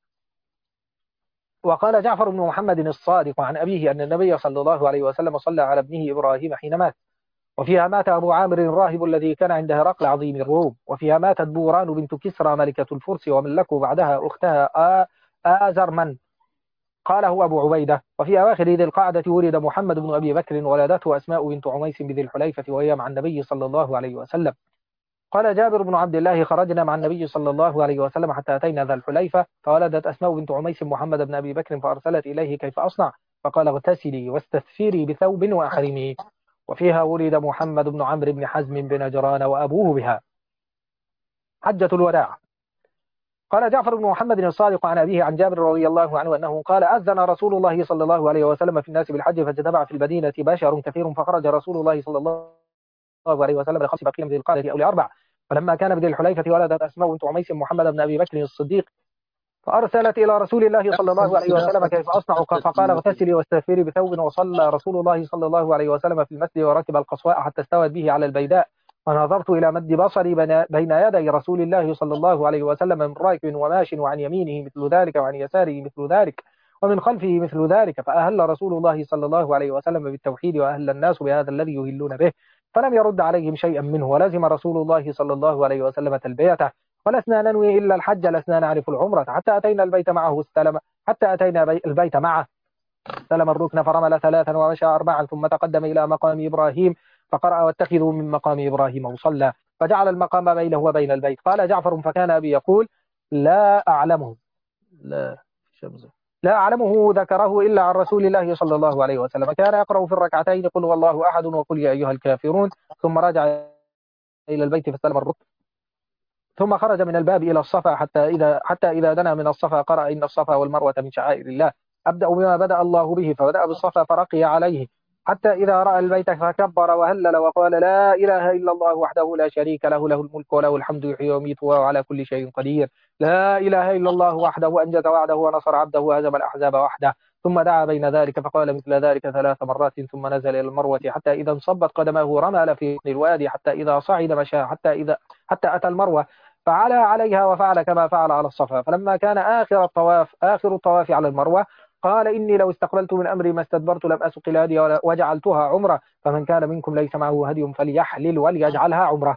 وقال جعفر بن محمد الصادق عن أبيه أن النبي صلى الله عليه وسلم صلى على ابنه إبراهيم حين مات. وفيها مات أبو عامر الراهب الذي كان عند هرقل عظيم الروم. وفيها ماتت بوران بنت كسرى ملكة الفرس وملكوا بعدها أختها آزرمن قاله أبو عبيدة. وفي أواخر ذي القعدة ولد محمد بن أبي بكر ولدته أسماء بنت عميس بذي الحليفة وهي مع النبي صلى الله عليه وسلم. قال جابر بن عبد الله خرجنا مع النبي صلى الله عليه وسلم حتى أتينا ذا الحليفة، فولدت أسماء بنت عميس محمد بن أبي بكر فأرسلت إليه كيف أصنع؟ فقال اغتسلي واستثفري بثوب وأحرمي. وفيها ولد محمد بن عمرو بن حزم بن نجران وأبوه بها. حجة الوداع. قال جعفر بن محمد الصادق عن أبيه عن جابر رضي الله عنه أنه قال أذن رسول الله صلى الله عليه وسلم في الناس بالحج فاجتمع في المدينة بشر كثير، فخرج رسول الله صلى الله عليه وسلم لخمس بقية من ذي القعدة أو لأربع. فلما كان بذي الحليفة ولدت أسماء بنت عميس محمد بن أبي بكر الصديق، فأرسلت إلى رسول الله صلى الله عليه وسلم كيف أصنع؟ فقال اغتسلي واستغفري بثوب. وصلى رسول الله صلى الله عليه وسلم في المسجد وركب القصواء حتى استوت به على البيداء. فنظرت إلى مد بصري بين يدي رسول الله صلى الله عليه وسلم من راكب وماش، وعن يمينه مثل ذلك وعن يساره مثل ذلك ومن خلفه مثل ذلك. فأهل رسول الله صلى الله عليه وسلم بالتوحيد وأهل الناس بهذا الذي يهلون به، فلم يرد عليهم شيئا منه. ولزم رسول الله صلى الله عليه وسلم تلبيته. ولسنا ننوي إلا الحج لسنا نعرف العمرة حتى أتينا البيت معه استلم حتى أتينا البيت معه استلم الركن فرمل ثلاثا ومشى أربعا ثم تقدم إلى مقام إبراهيم فقرأ واتخذوا من مقام إبراهيم وصلى فجعل المقام بينه وبين البيت. قال جعفر فكان أبي يقول لا أعلمه لا شمزة لا أعلمه ذكره إلا عن رسول الله صلى الله عليه وسلم. كان يقرأ في الركعتين قل هو الله أحد وقل يا أيها الكافرون، ثم رجع إلى البيت فاستلم الركن، ثم خرج من الباب إلى الصفا حتى إذا حتى إذا دنا من الصفا قرأ إن الصفا والمروة من شعائر الله، أبدأ بما بدأ الله به، فبدأ بالصفا فرقي عليه حتى إذا رأى البيت فكبر وهلل وقال لا إله إلا الله وحده لا شريك له له الملك وله الحمد يحيي ويميت وهو على كل شيء قدير، لا إله إلا الله وحده أنجز وعده ونصر عبده وهزم الأحزاب وحده. ثم دعا بين ذلك فقال مثل ذلك ثلاث مرات، ثم نزل إلى المروة حتى إذا انصبت قدمه رمل في الوادي حتى إذا صعد مشى حتى إذا حتى أتى المروة فعلى عليها وفعل كما فعل على الصفا. فلما كان آخر الطواف آخر الطواف على المروة قال إني لو استقبلت من أمري ما استدبرت لم أسق الهدي وجعلتها عمرة، فمن كان منكم ليس معه هدي فليحلل وليجعلها عمرة.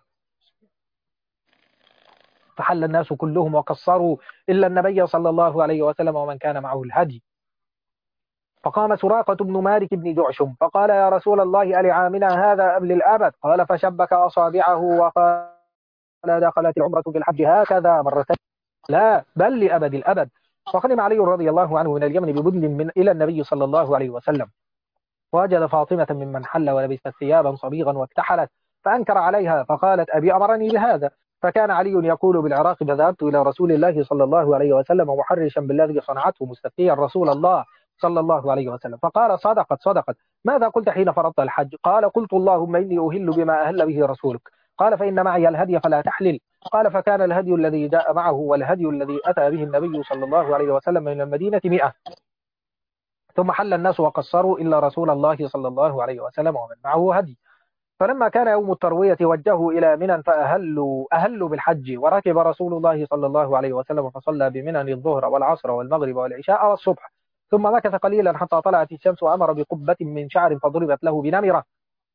فحل الناس كلهم وقصروا إلا النبي صلى الله عليه وسلم ومن كان معه الهدي. فقام سراقة بن مالك بن جعشم فقال يا رسول الله ألعامنا هذا أم للأبد؟ قال فشبك أصابعه وقال دخلت العمرة في الحج هكذا مرتين، لا بل لأبد الأبد. وقدم علي رضي الله عنه من اليمن ببدن من إلى النبي صلى الله عليه وسلم، وجد فاطمة ممن حل ولبست ثيابا صبيغا واكتحلت فأنكر عليها فقالت أبي أمرني بهذا. فكان علي يقول بالعراق فذهبت إلى رسول الله صلى الله عليه وسلم محرشا بالذي صنعته مستفتيا رسول الله صلى الله عليه وسلم، فقال صدقت صدقت. ماذا قلت حين فرضت الحج؟ قال قلت اللهم إني أهل بما أهل به رسولك. قال فإن معي الهدي فلا تحلل. قال فكان الهدي الذي جاء معه والهدي الذي أتى به النبي صلى الله عليه وسلم من المدينة مئة. ثم حل الناس وقصروا إلا رسول الله صلى الله عليه وسلم ومن معه هدي. فلما كان يوم التروية وجهوا إلى منى فأهلوا أهلوا بالحج، وركب رسول الله صلى الله عليه وسلم فصلى بمنى الظهر والعصر والمغرب والعشاء والصبح، ثم مكث قليلا حتى طلعت الشمس وأمر بقبة من شعر فضربت له بنمرة،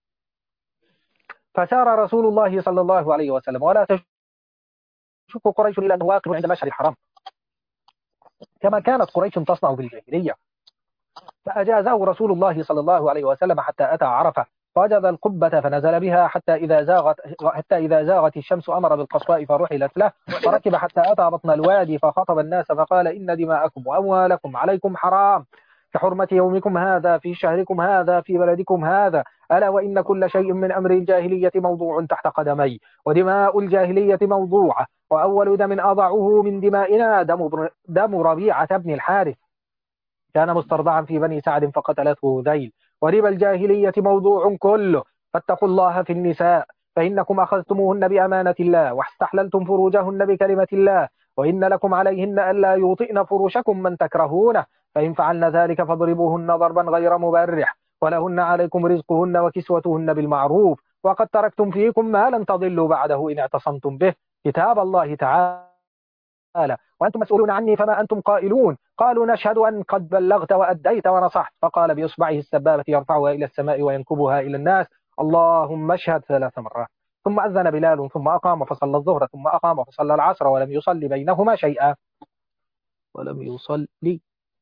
فسار رسول الله صلى الله عليه وسلم ولا تشك قريش إلا أنه واقف عند مشعر الحرام كما كانت قريش تصنع في الجاهلية، فأجازه رسول الله صلى الله عليه وسلم حتى أتى عرفة فوجد القبة فنزل بها حتى إذا زاغت حتى إذا زاغت الشمس أمر بالقصواء فرحلت له، فركب حتى أتى بطن الوادي فخطب الناس فقال إن دماءكم وأموالكم عليكم حرام كحرمة يومكم هذا في شهركم هذا في بلدكم هذا، ألا وإن كل شيء من أمر الجاهلية موضوع تحت قدمي، ودماء الجاهلية موضوعة، وأول دم أضعه من دمائنا دم, دم ربيعة بن الحارث كان مسترضعا في بني سعد فقتلته ذيل، وربا الجاهلية موضوع كله، فاتقوا الله في النساء فإنكم أخذتموهن بأمانة الله واستحللتم فروجهن بكلمة الله، وإن لكم عليهن ألا يوطئن فرشكم من تكرهونه، فإن فعلن ذلك فاضربوهن ضربا غير مبرح، ولهن عليكم رزقهن وكسوتهن بالمعروف، وقد تركتم فيكم ما لن تضلوا بعده إن اعتصمتم به كتاب الله تعالى وأنتم مسؤولون عني فما أنتم قائلون؟ قالوا نشهد أن قد بلغت وأديت ونصحت. فقال بإصبعه السبابة يرفعها إلى السماء وينكبها إلى الناس اللهم اشهد ثلاث مرات. ثم أذن بلال ثم أقام فصلى الظهر ثم أقام فصلى العصر ولم يصلي بينهما شيئا ولم يصلي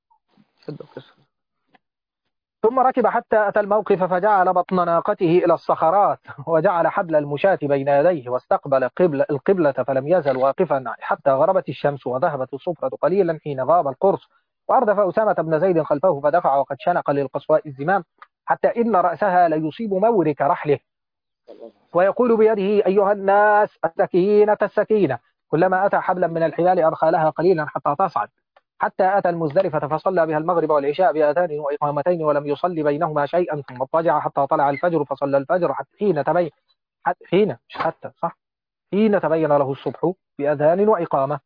ثم ركب حتى أتى الموقف فجعل بطن ناقته إلى الصخرات وجعل حبل المشاة بين يديه واستقبل قبل القبلة فلم يزل واقفا حتى غربت الشمس وذهبت الصفرة قليلا حين غاب القرص، وأردف أسامة بن زيد خلفه فدفع وقد شنق للقصواء الزمام حتى إن رأسها ليصيب مورك رحله، ويقول بيده أيها الناس السكينة السكينة، كلما أتى حبلا من الحبال أرخى حقليلا حتى تصعد، حتى أتى المزدلفة فصلى بها المغرب والعشاء بأذان وإقامتين ولم يصلي بينهما شيئا، ثم اضطجع حتى طلع الفجر فصلى الفجر حتى حين تبين حتى حين مش حتى صح حين تبين له الصبح بأذان وإقامة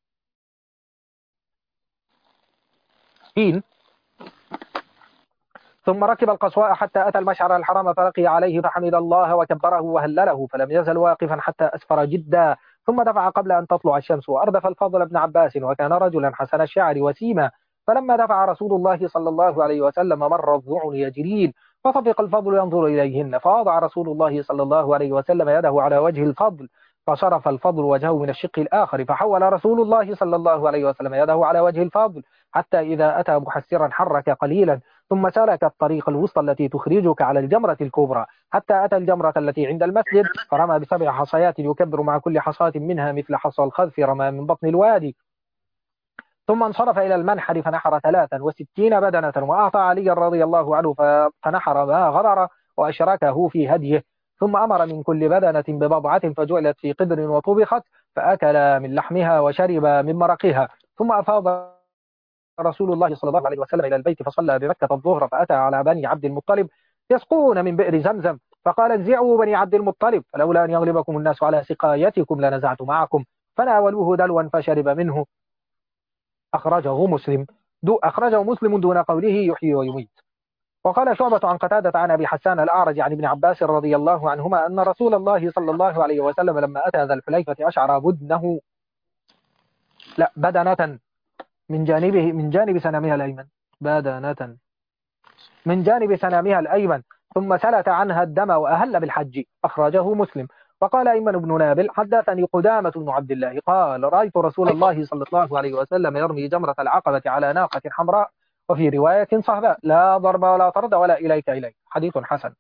حين ثم ركب القصواء حتى أتى المشعر الحرام فرقي عليه فحمد الله وكبره وهلله فلم يزل واقفا حتى أسفر جدا، ثم دفع قبل أن تطلع الشمس وأردف الفضل بن عباس وكان رجلا حسن الشعر وسيما، فلما دفع رسول الله صلى الله عليه وسلم مر الضعن يجرين فطفق الفضل ينظر إليهن، فوضع رسول الله صلى الله عليه وسلم يده على وجه الفضل فصرف الفضل وجهه من الشق الآخر، فحول رسول الله صلى الله عليه وسلم يده على وجه الفضل حتى إذا أتى محسرا حرك قليلا، ثم سلك الطريق الوسطى التي تخرجك على الجمرة الكبرى حتى أتى الجمرة التي عند المسجد فرمى بسبع حصيات يكبر مع كل حصاة منها مثل حصى الخذف رمى من بطن الوادي، ثم انصرف إلى المنحر فنحر ثلاثا وستين بدنة وأعطى علي رضي الله عنه ف- فنحر ما غبر وأشركه في هديه، ثم أمر من كل بدنة ببضعة فجعلت في قدر وطبخت، فأكل من لحمها وشرب من مرقها. ثم أفاض رسول الله صلى الله عليه وسلم إلى البيت فصلى بمكة الظهر، فأتى على بني عبد المطلب يسقون من بئر زمزم، فقال انزعوا بني عبد المطلب، فلولا أن يغلبكم الناس على سقايتكم لنزعت معكم، فناولوه دلوا فشرب منه. أخرجه مسلم دو أخرجه مسلم دون قوله يحيي ويميت. وقال شعبة عن قتادة عن أبي حسان الأعرج عن ابن عباس رضي الله عنهما أن رسول الله صلى الله عليه وسلم لما أتى ذا الحليفة أشعر بدنه لا بدنة من جانبه من جانب سنامها الأيمن بدنة من جانب سنامها الأيمن، ثم سلت عنها الدم وأهل بالحج. أخرجه مسلم. وقال أيمن بن نابل حدثني قدامة بن عبد الله قال رأيت رسول الله صلى الله عليه وسلم يرمي جمرة العقبة على ناقة حمراء، وفي رواية صهباء، لا ضرب ولا طرد ولا إليك إليك. حديث حسن.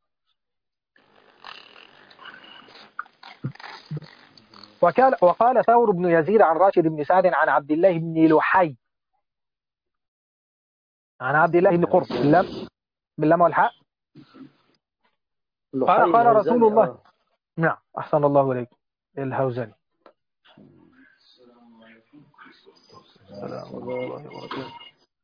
وقال, وقال ثور بن يزيد عن راشد بن سعد عن عبد الله بن لحي عن عبد الله بن قرط باللام باللام والحاء قال لحي قال رسول الهوزاني. الله اه نعم أحسن الله إليك الهوزاني. السلام الله وبركاته.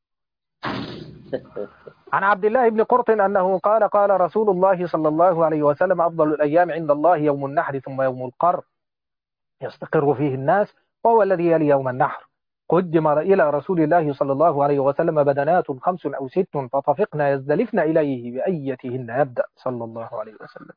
عن عبد الله بن قرط أنه قال قال رسول الله صلى الله عليه وسلم أفضل الأيام عند الله يوم النحر ثم يوم القر يستقر فيه الناس، وهو الذي يلي يوم النحر. قدم إلى رسول الله صلى الله عليه وسلم بدنات خمس أو ست فطفقن يزدلفن إليه بأيتهن يبدأ صلى الله عليه وسلم.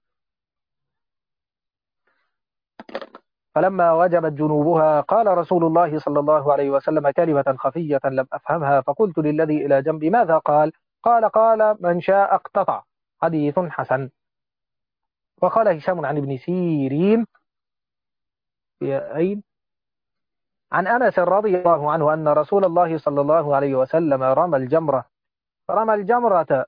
فلما وجبت جنوبها قال رسول الله صلى الله عليه وسلم كلمة خفية لم أفهمها، فقلت للذي إلى جنبي ماذا قال؟ قال قال من شاء اقتطع. حديث حسن. وقال هشام عن ابن سيرين في أين عن أنس رضي الله عنه أن رسول الله صلى الله عليه وسلم رمى الجمرة رمى الجمرة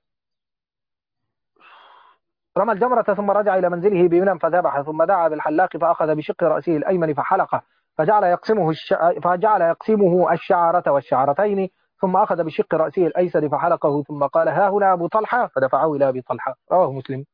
رمى الجمرة ثم رجع إلى منزله بمنى فذبح، ثم دعا بالحلاق فأخذ بشق رأسه الأيمن فحلقه، فجعل يقسمه الش... فجعل يقسمه الشعرة والشعرتين، ثم أخذ بشق رأسه الأيسر فحلقه، ثم قال ها هنا أبو طلحة، فدفعه إلى أبي طلحة. رواه مسلم.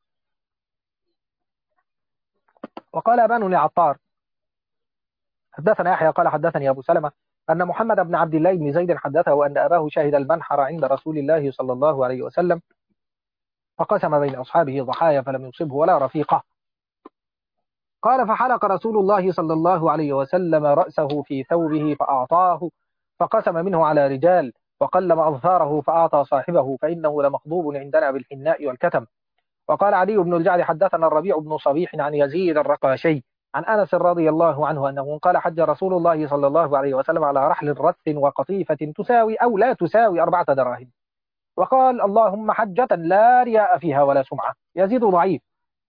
وقال أبان لعطار حدثنا يحيى قال حدثني أبو سلمة أن محمد بن عبد الله بن زيد حدثه أن أباه شهد المنحر عند رسول الله صلى الله عليه وسلم، فقسم بين أصحابه ضحايا فلم يصبه ولا رفيقه. قال فحلق رسول الله صلى الله عليه وسلم رأسه في ثوبه فأعطاه، فقسم منه على رجال، وقلم أظفاره فأعطى صاحبه، فإنه لمخضوب عندنا بالحناء والكتم. وقال علي بن الجعد حدثنا الربيع بن صبيح عن يزيد الرقاشي عن أنس رضي الله عنه أنه قال حج رسول الله صلى الله عليه وسلم على رحل رث وقطيفة تساوي أو لا تساوي أربعة دراهم، وقال اللهم حجة لا رياء فيها ولا سمعة. يزيد ضعيف.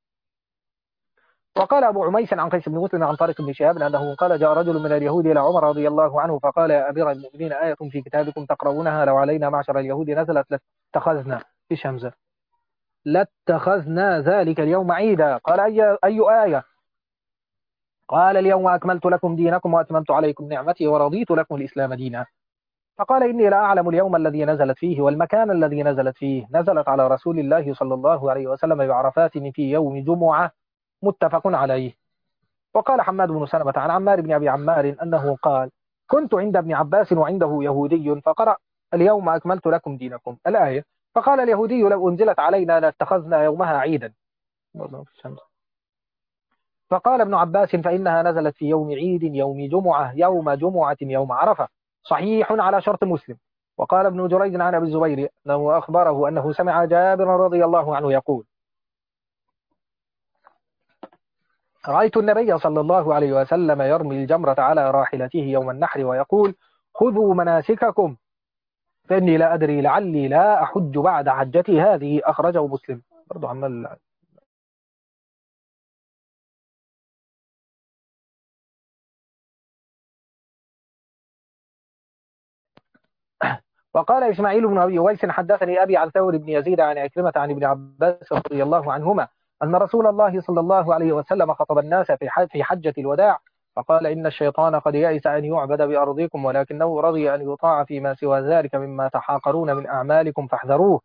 وقال أبو عميس عن قيس بن مسلم عن طارق بن شهاب أنه قال جاء رجل من اليهود إلى عمر رضي الله عنه فقال يا أمير المؤمنين آية في كتابكم تقرؤونها لو علينا معشر اليهود نزلت لاتخذنا إيش همزة لاتخذنا ذلك اليوم عيدا. قال أي, أي آية؟ قال اليوم أكملت لكم دينكم وأتممت عليكم نعمتي ورضيت لكم الإسلام دينا. فقال إني لا أعلم اليوم الذي نزلت فيه والمكان الذي نزلت فيه. نزلت على رسول الله صلى الله عليه وسلم بعرفات في يوم جمعة متفق عليه. وقال حماد بن سلمة عن عمار بن أبي عمار أنه قال كنت عند ابن عباس وعنده يهودي فقرأ اليوم أكملت لكم دينكم الآية، فقال اليهودي لو أنزلت علينا لاتخذنا يومها عيدا. فقال ابن عباس فإنها نزلت في يوم عيد يوم جمعة يوم جمعة يوم عرفة، صحيح على شرط مسلم. وقال ابن جريج عن أبي الزبير أنه أخبره أنه سمع جابر رضي الله عنه يقول رأيت النبي صلى الله عليه وسلم يرمي الجمرة على راحلته يوم النحر ويقول خذوا مناسككم فإني لا أدري لعلي لا أحج بعد حجتي هذه. أخرجه مسلم. برضو عمال. وقال إسماعيل بن أبي ويس حدثني أبي عن ثور بن يزيد عن عكرمة عن ابن عباس رضي الله عنهما أن رسول الله صلى الله عليه وسلم خطب الناس في حجة الوداع فقال إن الشيطان قد يئس أن يعبد بأرضكم ولكنه رضي أن يطاع فيما سوى ذلك مما تحاقرون من أعمالكم فاحذروه.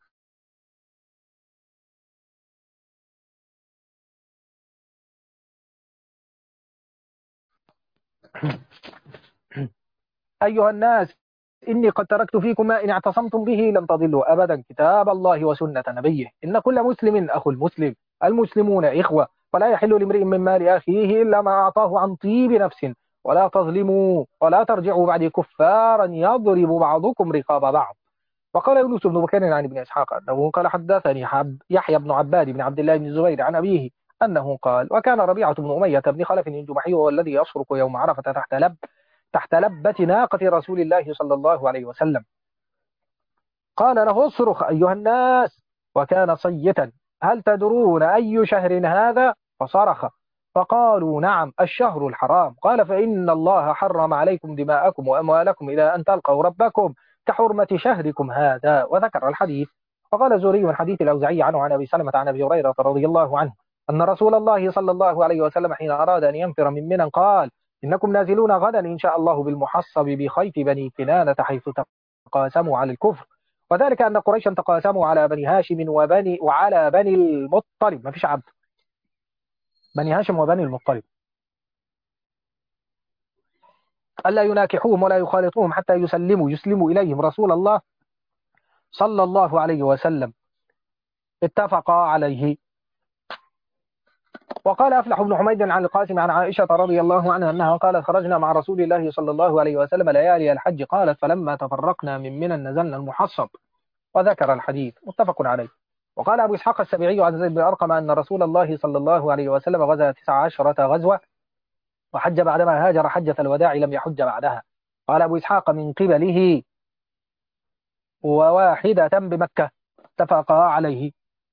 أيها الناس إني قد تركت فيكم ما إن اعتصمتم به لم تضلوا أبدا، كتاب الله وسنة نبيه. إن كل مسلم أخو المسلم، المسلمون إخوة، ولا يحل لامرئ من مال أخيه إلا ما أعطاه عن طيب نفس، ولا تظلموا ولا ترجعوا بعد كفارا يضرب بعضكم رقاب بعض. وقال يونس بن بكير عن ابن إسحاق أنه قال حدثني حب يحيى بن عباد بن عبد الله بن الزبير عن أبيه أنه قال وكان ربيعة بن أمية بن خلف الجمحي هو الذي يصرخ يوم عرفة تحت لب تحت لبة ناقة رسول الله صلى الله عليه وسلم. قال له اصرخ أيها الناس، وكان صيتا. هل تدرون أي شهر هذا؟ فصرخ. فقالوا نعم الشهر الحرام. قال فإن الله حرم عليكم دماءكم وأموالكم إلى أن تلقوا ربكم كحرمة شهركم هذا، وذكر الحديث. وقال الزهري من حديث الأوزعي عنه عن أبي سلمة عن أبي هريرة رضي الله عنه أن رسول الله صلى الله عليه وسلم حين أراد أن ينفر من منى قال إنكم نازلون غدا إن شاء الله بالمحصب بخيف بني كنانة حيث تقاسموا على الكفر، وذلك أن قريشا تقاسموا على بني هاشم وبني وعلى بني المطلب، ما فيش عبد، بني هاشم وبني المطلب، ألا يناكحوهم ولا يخالطوهم حتى يسلموا يسلموا إليهم رسول الله صلى الله عليه وسلم. اتفقا عليه. وقال أفلح بن حميد عن القاسم عن عائشة رضي الله عنها أنها قالت خرجنا مع رسول الله صلى الله عليه وسلم ليالي الحج، قالت فلما تفرقنا من منى نزلنا المحصب، وذكر الحديث متفق عليه. وقال أبو إسحاق السبيعي عن زيد بن أرقم أن رسول الله صلى الله عليه وسلم غزا تسع عشرة غزوة وحج بعدما هاجر حجة الوداع لم يحج بعدها. قال أبو إسحاق من قبله وواحدة بمكة، اتفقا عليه.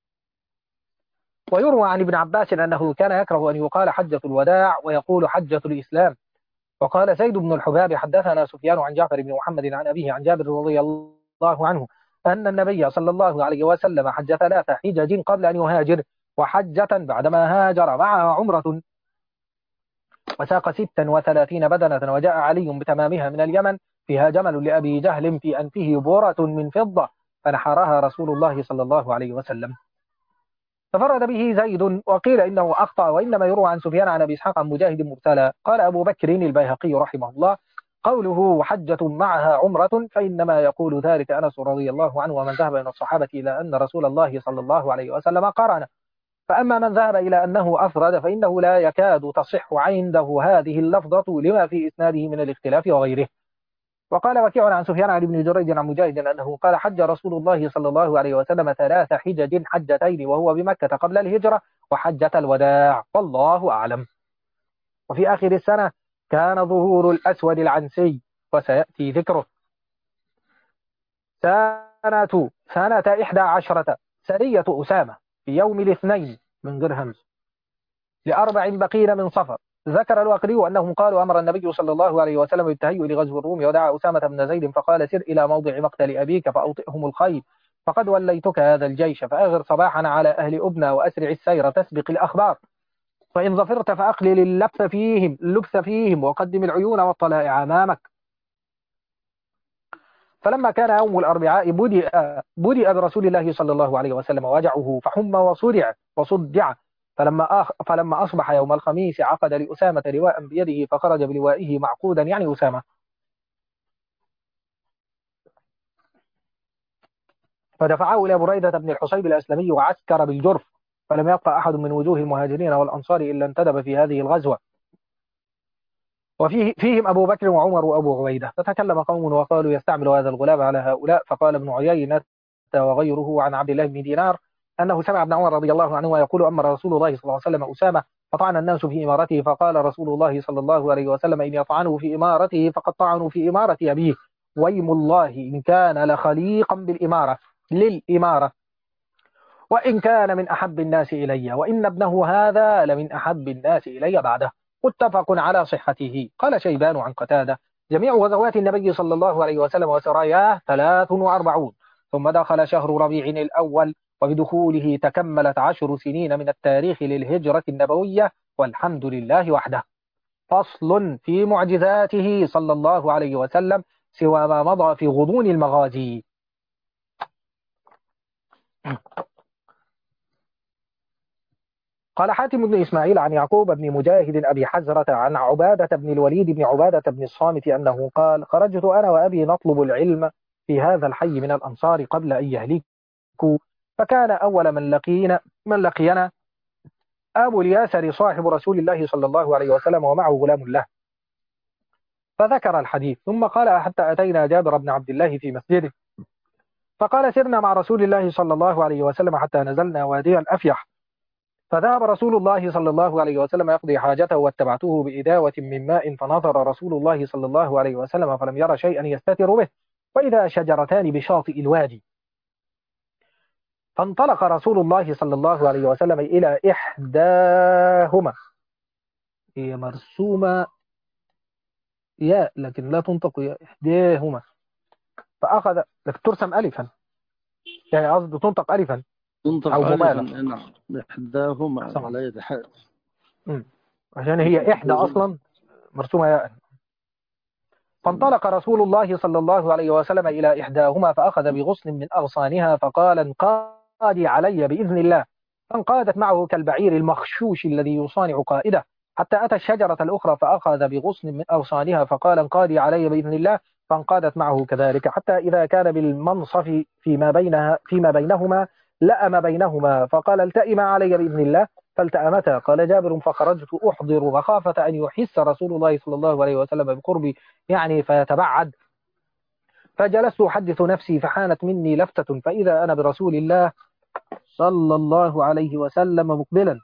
ويروى عن ابن عباس أنه كان يكره أن يقال حجة الوداع ويقول حجة الإسلام. وقال سيد بن الحباب حدثنا سفيان عن جعفر بن محمد عن أبيه عن جابر رضي الله عنه أن النبي صلى الله عليه وسلم حج ثلاث حجج قبل أن يهاجر، وحجة بعدما هاجر معها عمرة، وساق ستا وثلاثين بدنة، وجاء علي بتمامها من اليمن فيها جمل لأبي جهل في أنفه بورة من فضة فنحرها رسول الله صلى الله عليه وسلم. تفرد به زيد، وقيل إنه أخطأ، وإنما يروى عن سفيان عن أبي إسحاق عن مجاهد مرسلا. قال أبو بكر البيهقي رحمه الله قوله حجة معها عمرة فإنما يقول ذلك أنس رضي الله عنه ومن ذهب من الصحابة إلى أن رسول الله صلى الله عليه وسلم قرن. فأما من ذهب إلى أنه أفرد فإنه لا يكاد تصح عنده هذه اللفظة لما في إسناده من الاختلاف وغيره. وقال وكيع عن سفيان عن ابن جريج عن مجاهد أنه قال حج رسول الله صلى الله عليه وسلم ثلاث حجج حجتين وهو بمكة قبل الهجرة وحجة الوداع، والله أعلم. وفي آخر السنة كان ظهور الأسود العنسي وسيأتي ذكره. سنة سنة إحدى عشرة سرية أسامة في يوم الاثنين من غير همز لأربع بقين من صفر. ذكر الواقدي أنهم قالوا أمر النبي صلى الله عليه وسلم بالتهيؤ لغزو الروم، ودعا أسامة بن زيد فقال سر إلى موضع مقتل أبيك فأوطئهم الخيل فقد وليتك هذا الجيش، فأغر صباحا على أهل أبنى وأسرع السير تسبق الأخبار، فإن ظفرت فأقلل اللبث فيهم اللبث فيهم وقدم العيون والطلائع أمامك. فلما كان يوم الأربعاء بدأ بدأ برسول الله صلى الله عليه وسلم وجعه فحم وصدع وصدع. فلما أخ... فلما أصبح يوم الخميس عقد لأسامة لواء بيده فخرج بلوائه معقودا يعني أسامة، فدفعه إلى بريدة بن الحصيب الأسلمي وعسكر بالجرف، فلم يبقى أحد من وجوه المهاجرين والأنصار إلا انتدب في هذه الغزوة، وفيه فيهم أبو بكر وعمر وأبو عبيدة. فتكلم قوم وقالوا يستعمل هذا الغلام على هؤلاء، فقال ابن عيينة وغيره عن عبد الله بن دينار أنه سمع ابن عمر رضي الله عنه يقول أمر رسول الله صلى الله عليه وسلم أسامة فطعن الناس في إمارته، فقال رسول الله صلى الله عليه وسلم إن يطعنوا في إمارته فقد طعنوا في إمارة أبيه، ويم الله إن كان لخليقا بالإمارة للإمارة وإن كان من أحب الناس إلي، وإن ابنه هذا لمن أحب الناس إلي بعده. متفق على صحته. قال شيبان عن قتادة جميع غزوات النبي صلى الله عليه وسلم وسراياه ثلاث وأربعون، ثم دخل شهر ربيع الأول، وبدخوله تكملت عشر سنين من التاريخ للهجرة النبوية، والحمد لله وحده. فصل في معجزاته صلى الله عليه وسلم سوى ما مضى في غضون المغازي. قال حاتم بن إسماعيل عن يعقوب بن مجاهد أبي حزرة عن عبادة بن الوليد بن عبادة بن الصامت أنه قال خرجت أنا وأبي نطلب العلم في هذا الحي من الأنصار قبل أن يهلكوا، فكان أول من لقينا من لقينا أبو الياسر صاحب رسول الله صلى الله عليه وسلم ومعه غلام له، فذكر الحديث ثم قال حتى أتينا جابر بن عبد الله في مسجده، فقال سرنا مع رسول الله صلى الله عليه وسلم حتى نزلنا وادي الأفيح، فذهب رسول الله صلى الله عليه وسلم يقضي حاجته واتبعته بإداوة من ماء، فنظر رسول الله صلى الله عليه وسلم فلم يرى شيئا يستتر به، وإذا شجرتان بشاطئ الوادي، فانطلق رسول الله صلى الله عليه وسلم إلى إحداهما، هي مرسومة ياء لكن لا تنطق ياء، إحداهما، فأخذ لك ترسم ألفا، يعني قصد تنطق ألفا تنطق أو ألفا، ممالة. نعم، إحداهما سمع. ولا يتحدث. مم. عشان هي إحدى أصلا مرسومة ياء. فانطلق رسول الله صلى الله عليه وسلم إلى إحداهما فأخذ بغصن من أغصانها فقال انقادي علي بإذن الله، فانقادت معه كالبعير المخشوش الذي يصانع قائده، حتى أتى الشجرة الأخرى فأخذ بغصن من أغصانها فقال انقادي علي بإذن الله، فانقادت معه كذلك، حتى إذا كان بالمنصف فيما بينها فيما بينهما لأم بينهما، فقال التئما علي بإذن الله، فالتأمتا. قال جابر فخرجت أحضر مخافة أن يحس رسول الله صلى الله عليه وسلم بقربي يعني فيتبعد، فجلست أحدث نفسي فحانت مني لفتة فإذا أنا برسول الله صلى الله عليه وسلم مقبلا.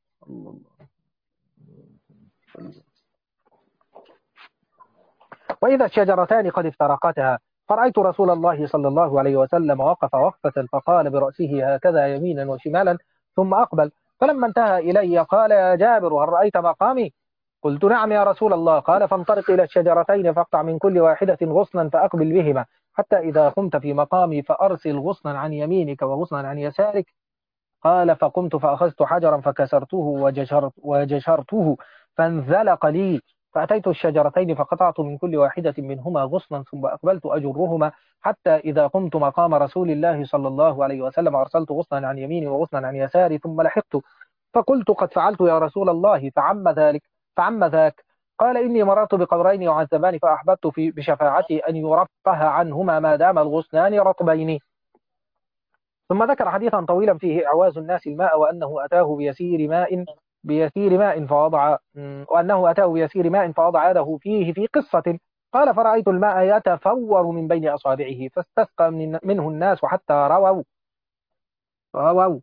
وإذا الشجرتان قد افترقتها، فرأيت رسول الله صلى الله عليه وسلم وقف وقفة فقال برأسه هكذا يمينا وشمالا ثم أقبل، فلما انتهى إلي قال يا جابر هل رأيت مقامي؟ قلت نعم يا رسول الله. قال فانطلق إلى الشجرتين فاقطع من كل واحدة غصنا فأقبل بهما، حتى إذا قمت في مقامي فأرسل غصنا عن يمينك وغصنا عن يسارك. قال فقمت فأخذت حجرا فكسرته وجشرت وجشرته فانزلق لي، فأتيت الشجرتين فقطعت من كل واحدة منهما غصنا ثم أقبلت أجرهما، حتى إذا قمت مقام رسول الله صلى الله عليه وسلم أرسلت غصنا عن يميني وغصنا عن يساري ثم لحقت، فقلت قد فعلت يا رسول الله فعم ذلك فعم ذاك. قال إني مررت بقبرين يعذبان فأحببت في بشفاعتي أن يرفه عنهما ما دام الغصنان رطبين. ثم ذكر حديثا طويلا فيه إعواز الناس الماء وأنه أتاه بيسير ماء بيسير ماء فوضع وأنه أتاه بيسير ماء فوضع يده فيه في قصة. قال فرأيت الماء يتفور من بين أصابعه فاستسقى من منه الناس حتى رووا رووا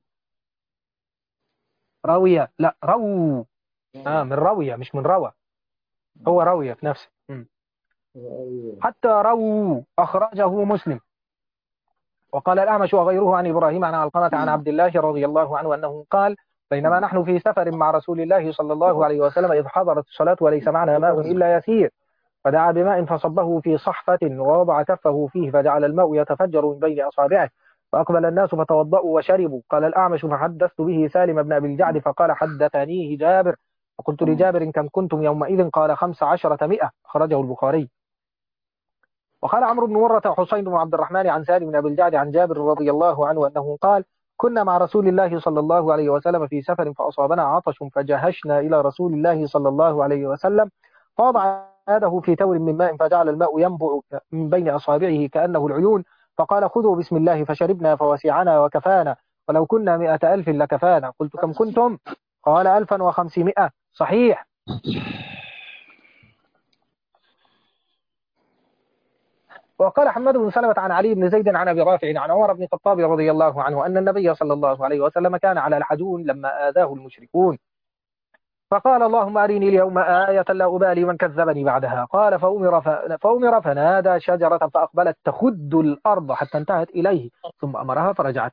روية لا رو آه من روية مش من روى، هو روية في نفسه حتى رووا، أخرجه مسلم. وقال الأعمش وغيره عن إبراهيم عن علقمة عن عبد الله رضي الله عنه أنه قال بينما نحن في سفر مع رسول الله صلى الله عليه وسلم إذ حضرت الصلاة وليس معنا ماء إلا يسير، فدعا بماء فصبه في صحفة ووضع كفه فيه فجعل الماء يتفجر من بين أصابعه، فأقبل الناس فتوضأوا وشربوا. قال الأعمش فحدثت به سالم بن أبي الجعد فقال حدثنيه جابر، فقلت لجابر كم كنتم يومئذ؟ قال خمس عشرة مئة، أخرجه البخاري. وقال عمرو بن مرة وحسين بن عبد الرحمن عن سالم بن أبي الجعد عن جابر رضي الله عنه أنه قال كنا مع رسول الله صلى الله عليه وسلم في سفر فأصابنا عطش فجهشنا إلى رسول الله صلى الله عليه وسلم فوضع يده في تور من ماء فجعل الماء ينبع من بين أصابعه كأنه العيون، فقال خذوا بسم الله فشربنا فوسعنا وكفانا، ولو كنا مئة ألف لكفانا. قلت كم كنتم؟ قال ألفا وخمسمائة، صحيح. وقال حماد بن سلمة عن علي بن زيد عن أبي رافع عن عمر بن الخطاب رضي الله عنه أن النبي صلى الله عليه وسلم كان على الحجون لما آذاه المشركون، فقال اللهم أريني اليوم آية لا أبالي من كذبني بعدها. قال فأمر, فأمر فنادى شجرة فأقبلت تخد الأرض حتى انتهت إليه ثم أمرها فرجعت.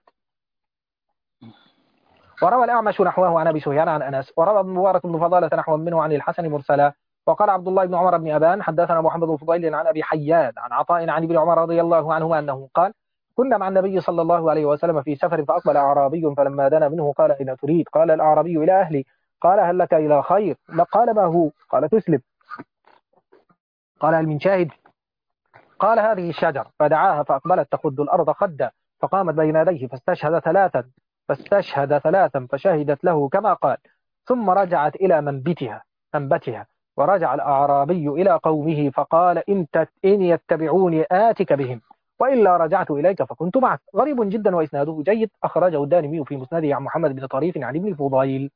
وروى الأعمش نحوه عن أبي سفيان عن أنس، وروى ابن مبارك بن فضالة نحو منه عن الحسن مرسلا. وقال عبد الله بن عمر بن أبان حدثنا محمد بن فضيل عن أبي حيان عن عطاء عن ابن عمر رضي الله عنهما أنه قال كنا مع النبي صلى الله عليه وسلم في سفر فأقبل أعرابي فلما دنا منه قال أين تريد؟ قال الأعرابي إلى أهلي. قال هل لك إلى خير؟ قال ما هو؟ قال تسلم. قال هل من شاهد؟ قال هذه الشجر. فدعاها فأقبلت تخد الأرض خدا، فقامت بين يديه فاستشهد ثلاثا فاستشهد ثلاثا فشهدت له كما قال، ثم رجعت إلى منبتها منبتها ورجع الأعرابي إلى قومه فقال إن تت- إن يتبعوني آتك بهم، وإلا رجعت إليك فكنت معك. غريب جدا وإسناده جيد، أخرجه الدارمي في مسنده عن محمد بن طريف عن ابن الفضيل.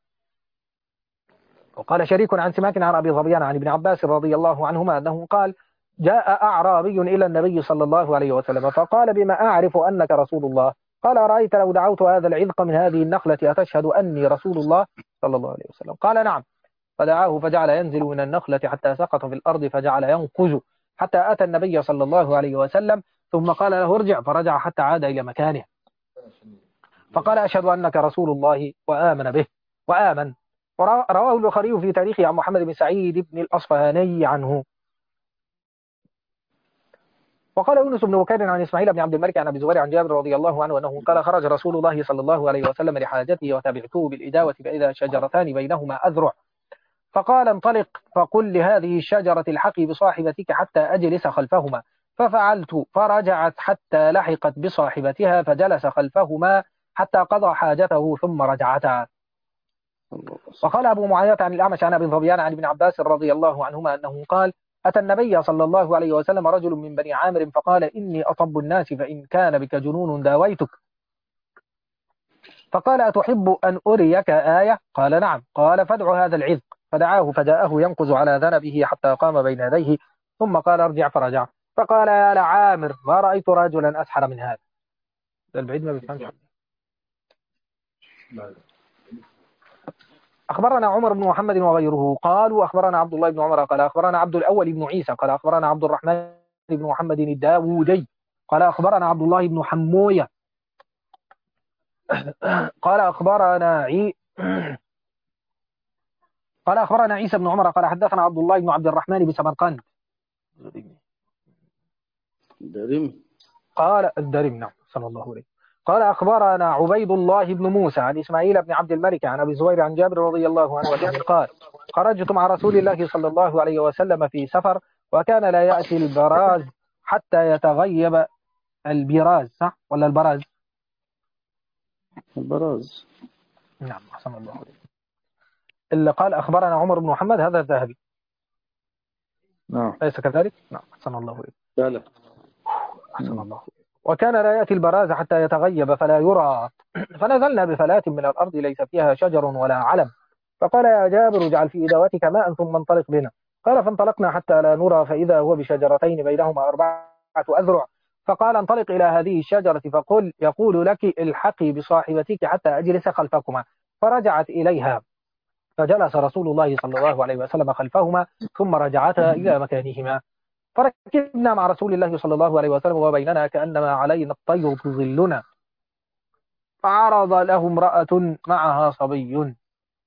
وقال شريك عن سماك عن أبي ظبيان عن ابن عباس رضي الله عنهما أنه قال جاء أعرابي إلى النبي صلى الله عليه وسلم فقال بما أعرف أنك رسول الله؟ قال أرأيت لو دعوت هذا العذق من هذه النخلة أتشهد أني رسول الله صلى الله عليه وسلم؟ قال نعم. فدعاه فجعل ينزل من النخلة حتى سقط في الأرض فجعل ينقز حتى أتى النبي صلى الله عليه وسلم، ثم قال له ارجع، فرجع حتى عاد إلى مكانه فقال أشهد أنك رسول الله وآمن به وآمن. رواه البخاري في تاريخه عن محمد بن سعيد بن الأصفهاني عنه. وقال يونس بن بكير عن إسماعيل بن عبد الملك عن أبي زبير عن جابر رضي الله عنه أنه قال خرج رسول الله صلى الله عليه وسلم لحاجته وتبعته بالإداوة فإذا شجرتان بينهما أذرع، فقال انطلق فقل لهذه الشجرة الحقي بصاحبتك حتى أجلس خلفهما، ففعلت فرجعت حتى لحقت بصاحبتها فجلس خلفهما حتى قضى حاجته ثم رجعتا. وقال أبو معاوية عن الأعمش عن أبي ظبيان عن ابن عباس رضي الله عنهما أنه قال أتى النبي صلى الله عليه وسلم رجل من بني عامر فقال إني أطب الناس فإن كان بك جنون داويتك، فقال أتحب أن أريك آية؟ قال نعم. قال فادع هذا العذق، فدعاه فجاءه ينقز على ذنبه حتى قام بين يديه ثم قال ارجع فرجع، فقال يا لعامر ما رأيت رجلا أسحر من هذا. ده البعيد ما بيفهمش. أخبرنا عمر بن محمد وغيره قالوا أخبرنا عبد الله بن عمر قال أخبرنا عبد الأول بن عيسى قال أخبرنا عبد الرحمن بن محمد الداودي قال أخبرنا عبد الله بن حموية قال أخبرنا عي قال أخبرنا عيسى بن عمر قال حدثنا عبد الله بن عبد الرحمن بسمرقند درم قال الدرم نعم صلى الله عليه. قال أخبرنا عبيد الله بن موسى عن إسماعيل بن عبد الملك عن أبي زهير عن جابر رضي الله عنه قال خرجت مع رسول الله صلى الله عليه وسلم في سفر وكان لا يأتي البراز حتى يتغيب البراز، صح ولا البراز؟ البراز نعم أحسن الله عليه. اللي قال أخبرنا عمر بن محمد هذا الذهبي، نعم ليس كذلك؟ نعم أحسن الله عليه. لا لا أحسن الله. وكان لا يأتي البراز حتى يتغيب فلا يرى، فنزلنا بفلاة من الأرض ليس فيها شجر ولا علم، فقال يا جابر اجعل في إداوتك ماء ثم انطلق بنا. قال فانطلقنا حتى لا نرى فإذا هو بشجرتين بينهما أربعة أذرع، فقال انطلق إلى هذه الشجرة فقل يقول لك الحقي بصاحبتك حتى أجلس خلفكما، فرجعت إليها فجلس رسول الله صلى الله عليه وسلم خلفهما ثم رجعتا إلى مكانهما. فركبنا مع رسول الله صلى الله عليه وسلم وبيننا كأنما علينا الطير تظلنا، فعرض له امرأة معها صبي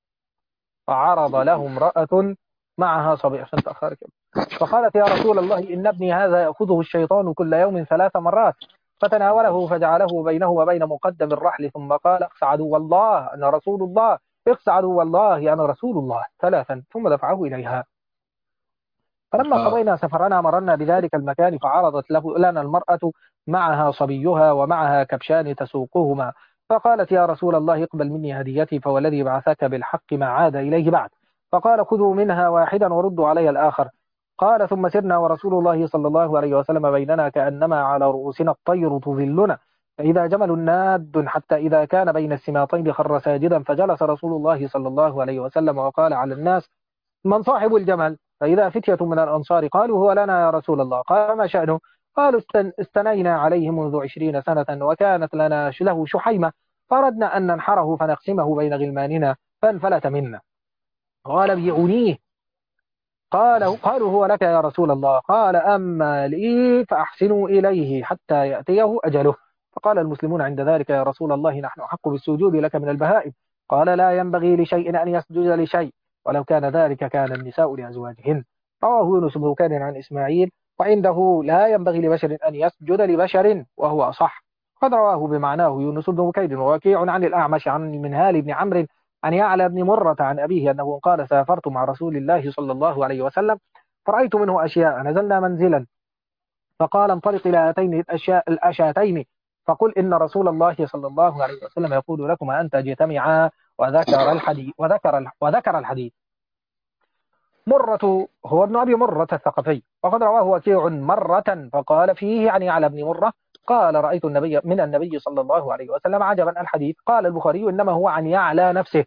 فعرض له امرأة معها صبي عشان تأخرك. فقالت يا رسول الله إن ابني هذا يأخذه الشيطان كل يوم ثلاث مرات، فتناوله فجعله بينه وبين مقدم الرحل ثم قال اخس عدو الله أنا رسول الله اخس عدو الله أنا رسول الله ثلاثا ثم دفعه إليها. فلما قضينا سفرنا مررنا بذلك المكان فعرضت له لنا المرأة معها صبيها ومعها كبشان تسوقهما، فقالت يا رسول الله اقبل مني هديتي فوالذي بعثك بالحق ما عاد إليه بعد، فقال خذوا منها واحدا وردوا علي الآخر. قال ثم سرنا ورسول الله صلى الله عليه وسلم بيننا كأنما على رؤوسنا الطير تظلنا، فإذا جمل ناد حتى إذا كان بين السماطين خر ساجدا، فجلس رسول الله صلى الله عليه وسلم وقال على الناس من صاحب الجمل؟ فإذا فتية من الأنصار قالوا هو لنا يا رسول الله. قال ما شأنه؟ قالوا استنينا عليه منذ عشرين سنة وكانت لنا له شحيمة فردنا أن ننحره فنقسمه بين غلماننا فانفلت منا. قال بيعونيه. قالوا قالوا هو لك يا رسول الله. قال أما لي فأحسنوا إليه حتى يأتيه أجله. فقال المسلمون عند ذلك يا رسول الله نحن أحق بالسجود لك من البهائم. قال لا ينبغي لشيء أن يسجد لشيء ولو كان ذلك كان النساء لأزواجهن. رواه يونس بن بكير عن إسماعيل وعنده لا ينبغي لبشر أن يسجد لبشر وهو أصح. قد رواه بمعناه يونس بن بكير ووكيع عن الأعمش عن منهال بن عمرو عن يعلى بن مرة عن أبيه أنه قال سافرت مع رسول الله صلى الله عليه وسلم فرأيت منه أشياء، نزلنا منزلا فقال انطلق إلى هاتين الأشياء الأشاتين فقل إن رسول الله صلى الله عليه وسلم يقول لكما أن تجتمعا، وذكر الحديث وذكر وذكر الحديث. مرة هو ابن أبي مرة الثقفي، وقد رواه وكيع مرة فقال فيه عن يعلى بن مرة قال رأيت النبي من النبي صلى الله عليه وسلم عجبا الحديث. قال البخاري إنما هو عن يعلى نفسه،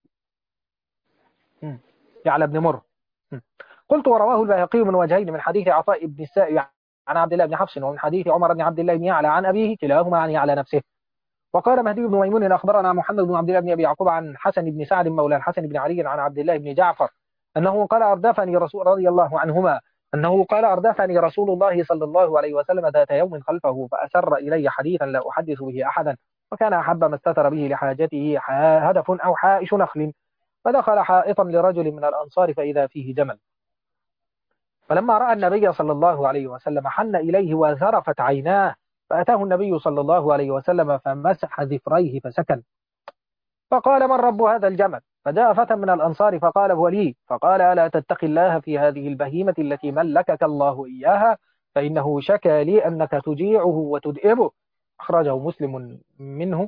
يعلى بن مرة. قلت ورواه البيهقي من وجهين، من حديث عطاء بن السائب عن عبد الله بن حفص، ومن حديث عمر بن عبد الله بن يعلى عن أبيه، كلاهما عن يعلى نفسه. وقال مهدي بن ميمون أخبرنا محمد بن عبد الله بن أبي يعقوب عن حسن بن سعد مولى الحسن بن علي عن عبد الله بن جعفر أنه قال أردفني رسول رضي الله عنهما أنه قال أردفني رسول الله صلى الله عليه وسلم ذات يوم خلفه فأسر إلي حديثا لا أحدث به أحدا، وكان أحب ما استتر به لحاجته هدف أو حائش نخل، فدخل حائطا لرجل من الأنصار فإذا فيه جمل، فلما رأى النبي صلى الله عليه وسلم حن إليه وذرفت عيناه، فأتاه النبي صلى الله عليه وسلم فمسح ذفريه فسكن، فقال من رب هذا الجمل؟ فجاء فتى من الأنصار فقال هو لي، فقال ألا تتقي الله في هذه البهيمة التي ملكك الله إياها، فإنه شكى لي أنك تجيعه وتدئبه. أخرجه مسلم منه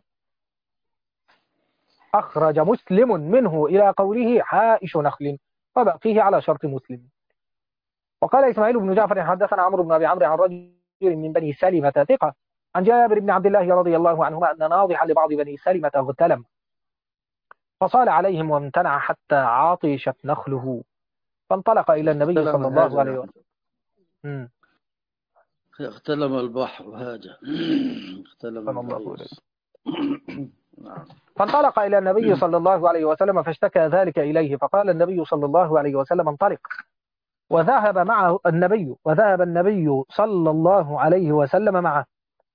أخرج مسلم منه إلى قوله حائش نخل، وبقيه على شرط مسلم. وقال إسماعيل بن جعفر حدثنا عمرو بن أبي عمرو عن رجل من بني سلمة ثقة عن جابر بن عبد الله رضي الله عنهما أن ناضحا لبعض بني سلمة اغتلم فصال عليهم وامتنع حتى عاطشت نخله، فانطلق إلى النبي صلى الله عليه وسلم. اختلم البحر هاجة اختلم الله نعم. فانطلق إلى النبي صلى الله عليه وسلم فاشتكى ذلك إليه، فقال النبي صلى الله عليه وسلم انطلق، وذهب معه النبي وذهب النبي صلى الله عليه وسلم معه.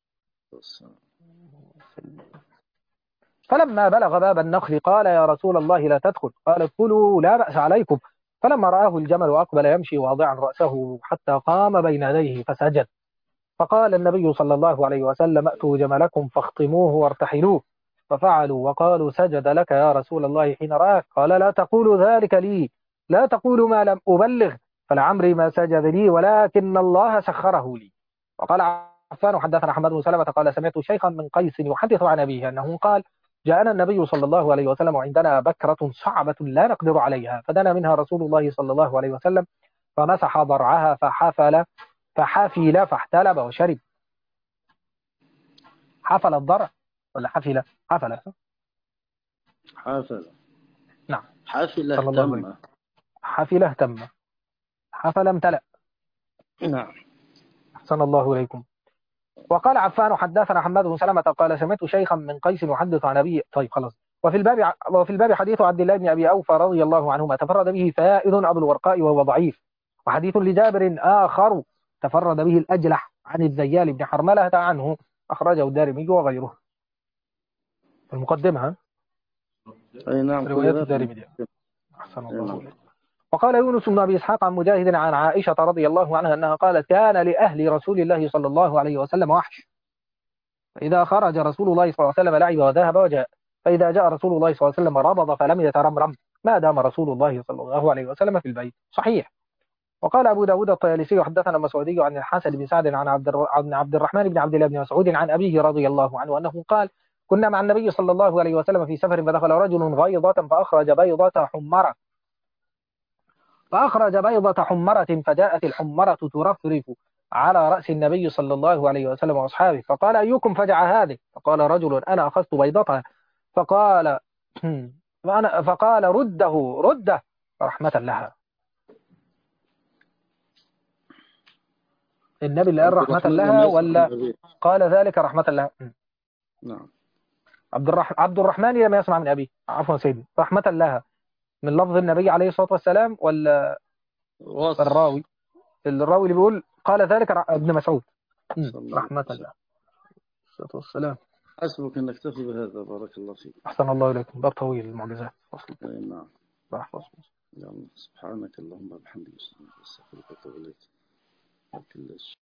فلما بلغ باب النخل قال يا رسول الله لا تدخل، قال ادخلوا لا بأس عليكم. فلما رآه الجمل أقبل يمشي واضعا رأسه حتى قام بين يديه فسجد، فقال النبي صلى الله عليه وسلم ائتوا جملكم فاخطموه وارتحلوه، ففعلوا وقالوا سجد لك يا رسول الله حين رآك، قال لا تقولوا ذلك لي، لا تقولوا ما لم أبلغ، فلعمري ما سجد لي ولكن الله سخره لي. وقال عفان حدثنا حماد بن سلمة قال سمعت شيخا من قيس يحدث عن أبيه أنه قال جاءنا النبي صلى الله عليه وسلم وعندنا بكرة صعبة لا نقدر عليها، فدنا منها رسول الله صلى الله عليه وسلم فمسح ضرعها فحفل فحفل فاحتلب وشرب. حفل الضرع ولا حفل؟ حفل حافل نعم حافل اهتم حفل اهتم حفل امتلأ. نعم أحسن الله إليكم. وقال عفان حدثنا حماد بن سلمة قال سمعت شيخا من قيس يحدث عن أبي. طيب خلاص. وفي الباب وفي الباب حديث عبد الله بن أبي أوفى رضي الله عنهما تفرد به فائد أبو الورقاء وهو ضعيف، وحديث لجابر آخر تفرد به الأجلح عن الذيال بن حرملة عنه أخرجه الدارمي وغيره. المقدمة أي نعم روايات الدارمي. أحسن الله إليك. وقال يونس بن أبي إسحاق عن مجاهد عن عائشة رضي الله عنها أنها قالت كان لأهل رسول الله صلى الله عليه وسلم وحش، فإذا خرج رسول الله صلى الله عليه وسلم لعب وذهب وجاء، فإذا جاء رسول الله صلى الله عليه وسلم ربض فلم يترمرم ما دام رسول الله صلى الله عليه وسلم في البيت. صحيح. وقال أبو داود الطيالسي حدثنا مسعودي عن الحسن بن سعد عن عبد الرحمن بن عبد الله بن مسعود عن أبيه رضي الله عنه أنه قال كنا مع النبي صلى الله عليه وسلم في سفر فدخل رجل غيضة فأخرج بيضة حمرة فأخرج بيضة حمرة فجاءت الحمرة ترفرف على رأس النبي صلى الله عليه وسلم وأصحابه، فقال أيكم فجع هذه؟ فقال رجل أنا أخذت بيضتها، فقال فأنا فقال رده رده رحمة لها. النبي اللي قال رحمة لها ولا قال ذلك رحمة لها؟ نعم. عبد الرحمن عبد الرحمن لم يسمع من أبيه، عفوا سيدي، رحمة لها من لفظ النبي عليه الصلاة والسلام ولا وصف. الراوي الراوي اللي بيقول قال ذلك ابن مسعود رحمة الله الصلاة والسلام. حسبك أن نكتفي بهذا. بارك الله فيك. أحسن الله إليكم. باب طويل المعجزات. نعم. بحفظ. سبحانك اللهم وبحمدك أستغفرك وأتوب إليك.